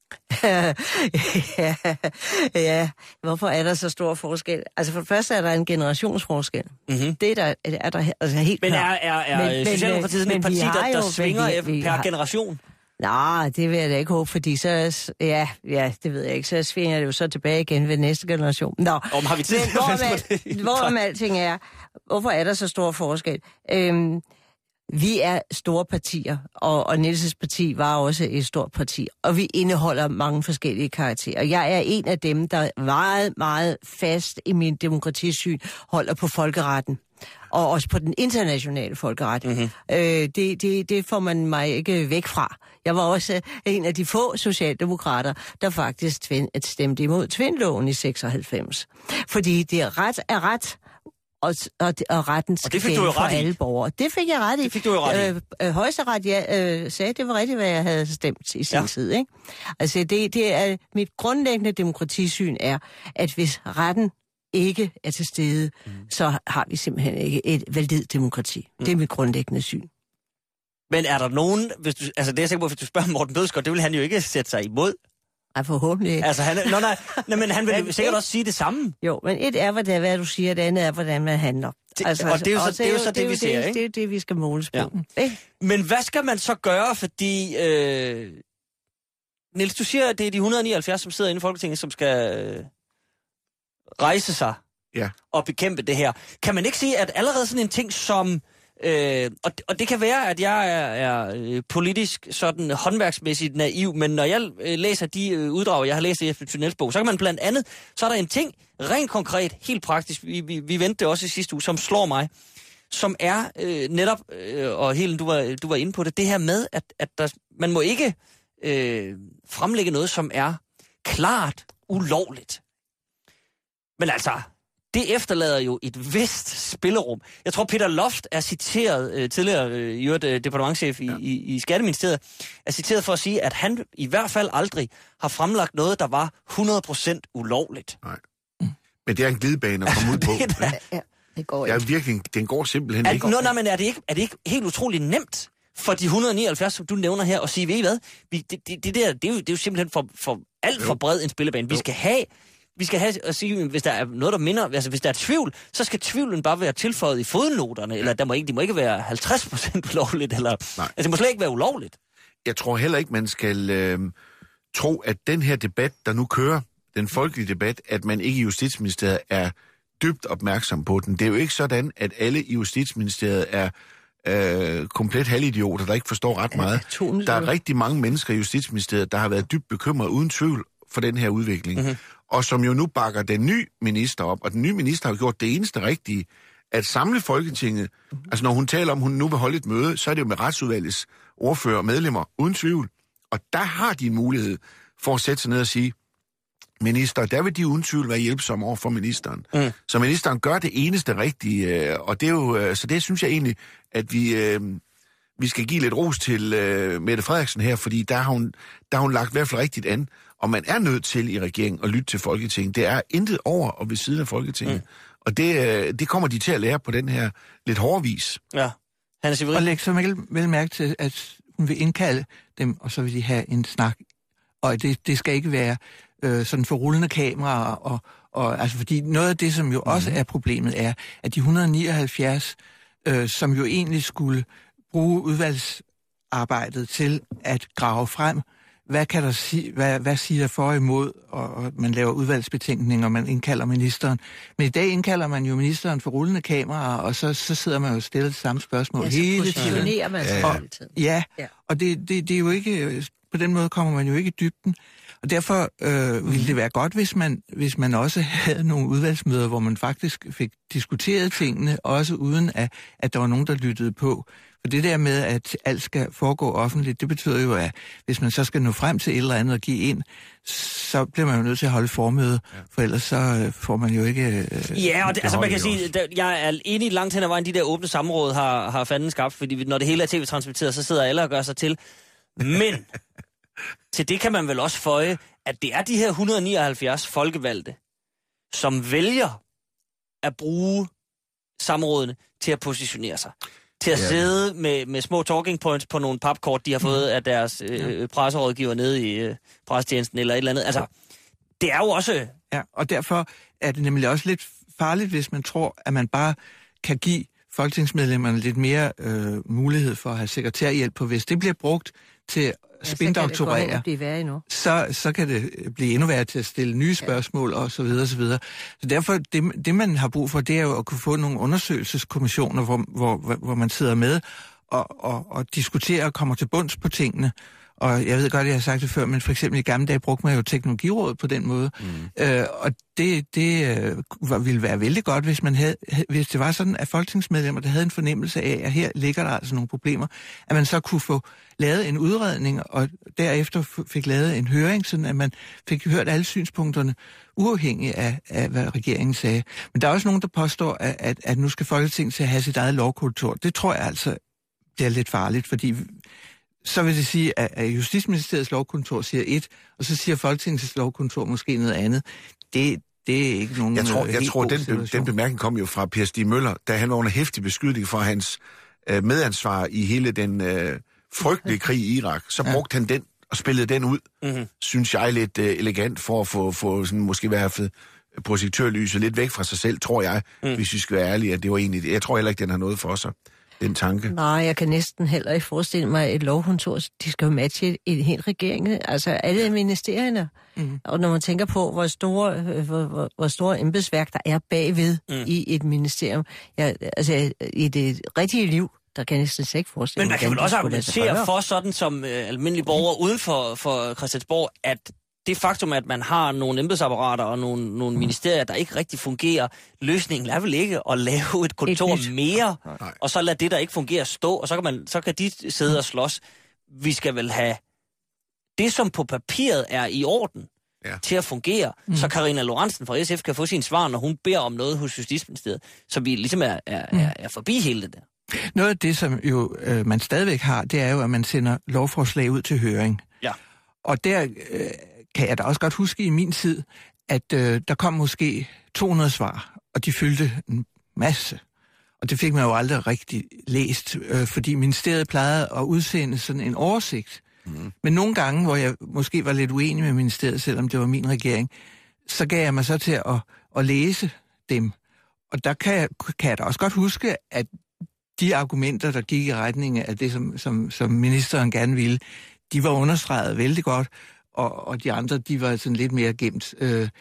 Ja, hvorfor er der så stor forskel? Altså for det første er der en generationsforskel. Mm-hmm. Det er der altså helt klart. Men er Socialdemokratiet sådan et parti, der svinger per generation? Nej, det vil jeg da ikke håbe, fordi så, det ved jeg ikke, så svinger det jo så tilbage igen ved næste generation. Nå, har vi tid hvorom alting er, hvorfor er der så stor forskel? Vi er store partier, og Niels' parti var også et stort parti, og vi indeholder mange forskellige karakterer. Jeg er en af dem, der meget, meget fast i min demokratisyn holder på folkeretten, og også på den internationale folkeret. Mm-hmm. Det får man mig ikke væk fra. Jeg var også en af de få socialdemokrater, der faktisk stemte imod Tvindloven i 96. Fordi det er ret, og retten skal gælde for alle borgere. Det fik jeg ret i. Det fik du jo ret i. Højesteret sagde, det var rigtigt, hvad jeg havde stemt i sin tid. Ikke? Altså, det er mit grundlæggende demokratisyn er, at hvis retten ikke er til stede, så har vi simpelthen ikke et validt demokrati. Det er mit grundlæggende syn. Men er der nogen, det er jeg sikker på, hvis du spørger Morten Bødskov, det vil han jo ikke sætte sig imod. Nej, forhåbentlig ikke. Altså, men han vil jo sikkert også sige det samme. Jo, men et er, hvad du siger, det andet er, hvordan man handler. Og det er jo så det, vi ser, ikke? Det er det, vi skal måles på. Ja. Men hvad skal man så gøre, fordi... Niels, du siger, at det er de 179, som sidder inde i Folketinget, som skal rejse sig og bekæmpe det her. Kan man ikke sige, at allerede sådan en ting som Og det kan være, at jeg er politisk sådan håndværksmæssigt naiv, men når jeg læser de uddrag, jeg har læst i F. Tynels bog, så kan man blandt andet, så er der en ting, rent konkret, helt praktisk, vi vendte det også i sidste uge, som slår mig, som er netop, og Helen, du var inde på det her med, at man må ikke fremlægge noget, som er klart ulovligt. Men altså, det efterlader jo et vist spillerum. Jeg tror, Peter Loft er citeret, tidligere departementschef i Skatteministeriet, er citeret for at sige, at han i hvert fald aldrig har fremlagt noget, der var 100% ulovligt. Nej. Men det er en glidebane at komme ud på. Det går ikke. Ja, virkelig, den går simpelthen ikke. Men er det ikke helt utroligt nemt for de 179, som du nævner her, at sige, ved I hvad? Det er jo simpelthen for alt for bred en spillebane. Vi skal have at sige, hvis der er noget, der minder, altså hvis der er tvivl, så skal tvivlen bare være tilføjet i fodnoterne, eller det må ikke være 50% ulovligt, eller altså det må slet ikke være ulovligt. Jeg tror heller ikke, man skal tro, at den her debat, der nu kører, den folkelige debat, at man ikke i Justitsministeriet er dybt opmærksom på den. Det er jo ikke sådan, at alle i Justitsministeriet er komplet halvidioter, der ikke forstår ret meget. Der er rigtig mange mennesker i Justitsministeriet, der har været dybt bekymret uden tvivl for den her udvikling. Mm-hmm. Og som jo nu bakker den nye minister op, og den nye minister har gjort det eneste rigtige, at samle Folketinget. Altså når hun taler om, hun nu vil holde et møde, så er det jo med retsudvalgets ordfører og medlemmer, uden tvivl. Og der har de en mulighed for at sætte sig ned og sige, minister, der vil de uden tvivl være hjælpsomme over for ministeren. Mm. Så ministeren gør det eneste rigtige, og det er jo, så det synes jeg egentlig, at vi skal give lidt ros til Mette Frederiksen her, fordi der har hun lagt i hvert fald rigtigt an, og man er nødt til i regeringen at lytte til Folketinget. Det er intet over og ved siden af Folketinget. Mm. Og det kommer de til at lære på den her lidt hårde vis. Ja. Og læg så vel mærke til, at hun vil indkalde dem, og så vil de have en snak. Og det skal ikke være sådan for rullende kameraer, og altså fordi noget af det, som jo også er problemet, er, at de 179, som jo egentlig skulle bruge udvalgsarbejdet til at grave frem, hvad kan der hvad siger der for og imod, og man laver udvalgsbetænkninger, og man indkalder ministeren. Men i dag indkalder man jo ministeren for rullende kameraer, og så sidder man jo og stiller det samme spørgsmål hele tiden. Man sig hele tiden. Ja, og det er jo ikke, på den måde kommer man jo ikke i dybden. Og derfor ville det være godt, hvis man også havde nogle udvalgsmøder, hvor man faktisk fik diskuteret tingene, også uden at der var nogen, der lyttede på. For det der med, at alt skal foregå offentligt, det betyder jo, at hvis man så skal nå frem til et eller andet og give ind, så bliver man jo nødt til at holde formøde, for ellers så får man jo ikke... Ja, og altså man kan sige, jeg er enig langt hen ad vejen, de der åbne samråd har fanden skabt, fordi når det hele er tv-transmitteret, så sidder alle og gør sig til. Men til det kan man vel også føje, at det er de her 179 folkevalgte, som vælger at bruge samrådene til at positionere sig. Til at sidde med små talking points på nogle papkort, de har fået af deres presserådgiver nede i pressetjenesten eller et eller andet. Altså, det er jo også... Ja, og derfor er det nemlig også lidt farligt, hvis man tror, at man bare kan give folketingsmedlemmerne lidt mere mulighed for at have sekretærhjælp på. Hvis det bliver brugt til spindoktorere, så kan det blive endnu værre til at stille nye spørgsmål og så videre, så videre. Så derfor, det man har brug for, det er jo at kunne få nogle undersøgelseskommissioner, hvor man sidder med og diskuterer og kommer til bunds på tingene. Og jeg ved godt, jeg har sagt det før, men for eksempel i gamle dage brugte man jo teknologirådet på den måde. Og det ville være vældig godt, hvis det var sådan, at folketingsmedlemmer, der havde en fornemmelse af, at her ligger der altså nogle problemer, at man så kunne få lavet en udredning, og derefter fik lavet en høring, sådan at man fik hørt alle synspunkterne, uafhængigt af hvad regeringen sagde. Men der er også nogen, der påstår, at nu skal Folketinget til at have sit eget lovkultur. Det tror jeg altså, det er lidt farligt, fordi så vil det sige, at Justitsministeriets lovkontor siger et, og så siger Folketingets lovkontor måske noget andet. Det er ikke nogen Jeg tror den bemærkning kom jo fra Per Stig Møller, da han var under heftig beskydning for hans medansvar i hele den frygtelige krig i Irak. Så brugte han den og spillede den ud, synes jeg, lidt elegant for at få sådan, måske være projektørlyset lidt væk fra sig selv, tror jeg, hvis vi skal være ærlige, at det var egentlig... Jeg tror heller ikke, den har noget for sig. den tanke? Nej, jeg kan næsten heller ikke forestille mig et lovkontor. De skal jo matche en hel regering. Altså alle ministerierne. Og når man tænker på, hvor store embedsværk der er bagved i et ministerium. Altså i det rigtige liv, der kan jeg næsten ikke forestille mig. Men man kan vel også argumentere for sådan som almindelige borgere uden for Christiansborg, at det faktum, at man har nogle embedsapparater og nogle ministerier, der ikke rigtig fungerer, løsningen er vel ikke at lave et kontor mere, og så lade det, der ikke fungerer, stå, og så kan de sidde og slås. Vi skal vel have det, som på papiret er i orden, til at fungere, så Karina Lorentzen fra SF kan få sine svar, når hun beder om noget hos Justitsministeriet, så vi ligesom er forbi hele det der. Noget af det, som jo man stadigvæk har, det er jo, at man sender lovforslag ud til høring. Ja. Og der kan jeg da også godt huske i min tid, at der kom måske 200 svar, og de fyldte en masse. Og det fik man jo aldrig rigtig læst, fordi ministeriet plejede at udsende sådan en oversigt. Men nogle gange, hvor jeg måske var lidt uenig med ministeriet, selvom det var min regering, så gav jeg mig så til at læse dem. Og der kan jeg da også godt huske, at de argumenter, der gik i retning af det, som ministeren gerne ville, de var understreget vældig godt, og de andre, de var sådan lidt mere gemt.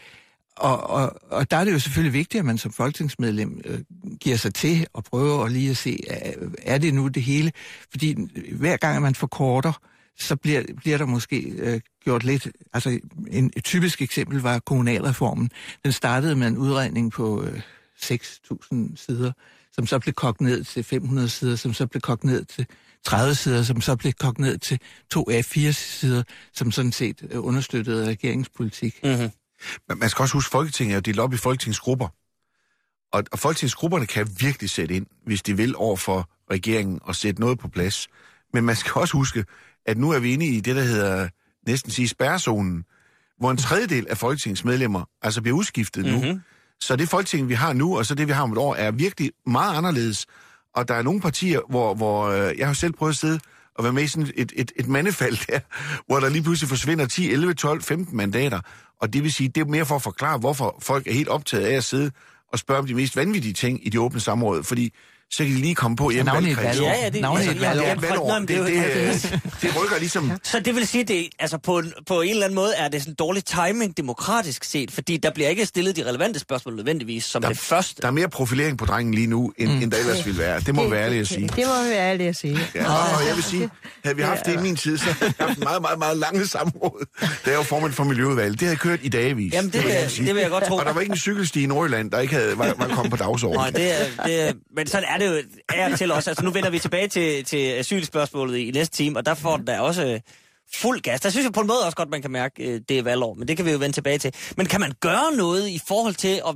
Og der er det jo selvfølgelig vigtigt, at man som folketingsmedlem giver sig til og prøver lige at se, er det nu det hele? Fordi hver gang, man forkorter, så bliver der måske gjort lidt... Altså, et typisk eksempel var kommunalreformen. Den startede med en udregning på 6.000 sider, som så blev kogt ned til 500 sider, som så blev kogt ned til 30 sider, som så blev kogt ned til 2 A4 sider, som sådan set understøttede regeringspolitik. Mm-hmm. Man skal også huske, at Folketinget er jo delt op i folketingsgrupper. Og folketingsgrupperne kan virkelig sætte ind, hvis de vil, over for regeringen og sætte noget på plads. Men man skal også huske, at nu er vi inde i det, der hedder næsten sige spærrezonen, hvor en tredjedel af folketingsmedlemmer altså bliver udskiftet nu. Så det Folketing, vi har nu, og så det, vi har om et år, er virkelig meget anderledes. Og der er nogle partier, hvor jeg har selv prøvet at sidde og være med i sådan et mandefald der, hvor der lige pludselig forsvinder 10, 11, 12, 15 mandater. Og det vil sige, det er mere for at forklare, hvorfor folk er helt optaget af at sidde og spørge om de mest vanvittige ting i de åbne samråd. Fordi så kan de lige komme på i en valgkreds. Ja, det er et valgår. Det rykker ligesom... Så det vil sige, det altså på en eller anden måde er det sådan dårlig timing demokratisk set, fordi der bliver ikke stillet de relevante spørgsmål nødvendigvis som det første. Der er mere profilering på drengen lige nu, end der ellers ville være. Det må være ærligt at sige. Det må være ærligt at sige. Ja, og jeg vil sige, havde vi haft det i min tid, så havde vi haft en meget, meget, meget lange samråd. Det er jo formand for Miljøudvalget. Det havde kørt i dagevis. Jamen, det vil jeg godt tro. Og der var ikke en cykelsti i Nordjylland, der ikke var kommet på dagsordenen. Nej, men sådan er det jo til også. Altså nu vender vi tilbage til asylspørgsmålet i næste time, og der får den da også fuld gas. Der synes jeg på en måde også godt, man kan mærke, det er valgår, men det kan vi jo vende tilbage til. Men kan man gøre noget i forhold til at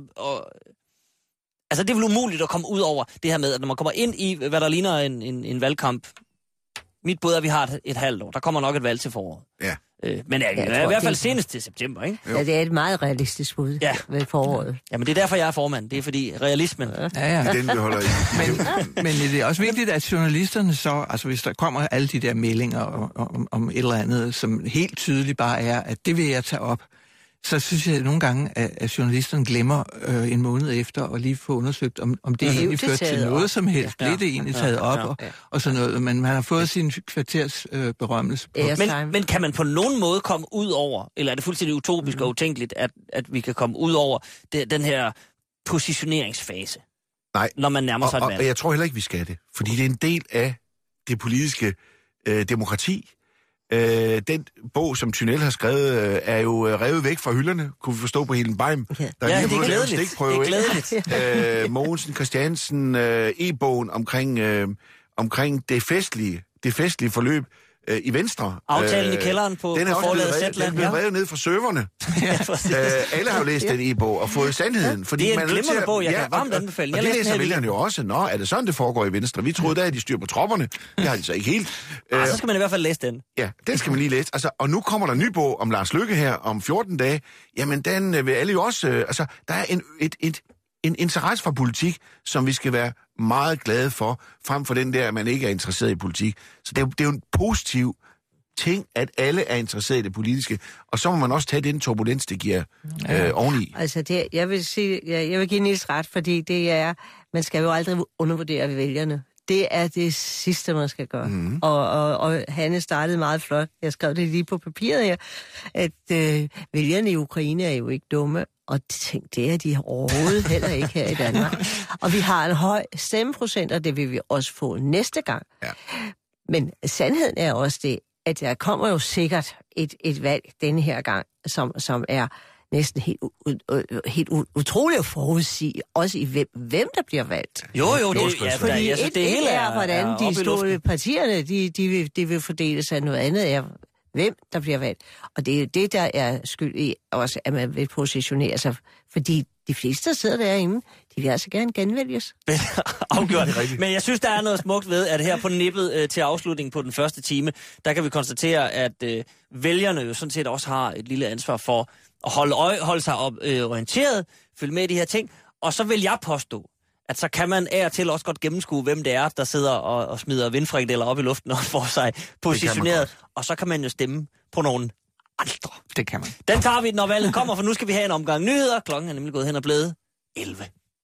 altså det er vel umuligt at komme ud over det her med, at når man kommer ind i, hvad der ligner en valgkamp. Mit bud er, at vi har et halvt år. Der kommer nok et valg til foråret. Ja. Men i hvert fald senest til september, ikke? Ja, det er et meget realistisk bud ved foråret. Ja, men det er derfor, jeg er formand. Det er fordi realismen. Ja. Den vi holder i. Men det er også vigtigt, at journalisterne så, altså hvis der kommer alle de der meldinger om et eller andet, som helt tydeligt bare er, at det vil jeg tage op, så synes jeg nogle gange, at journalisterne glemmer en måned efter at lige få undersøgt, om det egentlig fører til noget som helst. Bliver det egentlig taget op og sådan noget. Men man har fået sin kvarters berømmelse på. Men kan man på nogen måde komme ud over, eller er det fuldstændig utopisk og utænkeligt, at vi kan komme ud over den her positioneringsfase? Nej. Når man nærmer sig et valg. Og jeg tror heller ikke, vi skal det. Fordi det er en del af det politiske demokrati. Den bog, som Thynel har skrevet, er jo revet væk fra hylderne, kunne vi forstå på Helen Beim. Der det er glædeligt. Mogensen, Christiansen, e-bogen omkring det festlige forløb i Venstre. Aftalen i kælderen på forlaget Zetland. Den blev revet ned fra serverne. Alle har jo læst den e-bog og fået sandheden. Fordi det er en glimrende bog, jeg kan varmt anbefale. Og det læser vælgerne jo også. Nå, er det sådan, det foregår i Venstre? Vi troede, at de styr på tropperne. Det har de så ikke helt. Så skal man i hvert fald læse den. Ja, den skal man lige læse. Altså, og nu kommer der en ny bog om Lars Løkke her om 14 dage. Jamen, den vil alle jo også... der er en interesse for politik, som vi skal være meget glade for, frem for den der, at man ikke er interesseret i politik. Så det er jo en positiv ting, at alle er interesseret i det politiske, og så må man også tage den turbulens, det giver oveni. Altså, jeg vil give Niels ret, fordi det er, man skal jo aldrig undervurdere vælgerne. Det er det sidste, man skal gøre. Mm. Og Hanne startede meget flot. Jeg skrev det lige på papiret her, at vælgerne i Ukraine er jo ikke dumme. Og det er de overhovedet heller ikke her i Danmark. Og vi har en høj stemmeprocent, og det vil vi også få næste gang. Ja. Men sandheden er også det, at der kommer jo sikkert et valg denne her gang, som er næsten helt utroligt at forudsige, også i hvem der bliver valgt. Jo, fordi det hele er, hvordan de store partierne, de vil fordele sig. Noget andet er, hvem der bliver valgt. Og det er det, der er skyld i også, at man vil positionere sig. Fordi de fleste, der sidder derinde, de vil altså gerne genvælges. Afgjort. Men jeg synes, der er noget smukt ved, at her på nippet til afslutningen på den første time, der kan vi konstatere, at vælgerne jo sådan set også har et lille ansvar for at holde sig orienteret, følge med i de her ting. Og så vil jeg påstå, at så kan man af og til også godt gennemskue, hvem det er, der sidder og smider vindfrikadeller op i luften og får sig positioneret. Og så kan man jo stemme på nogle andre. Det kan man. Den tager vi, når valget kommer, for nu skal vi have en omgang nyheder. Klokken er nemlig gået hen og blevet 11.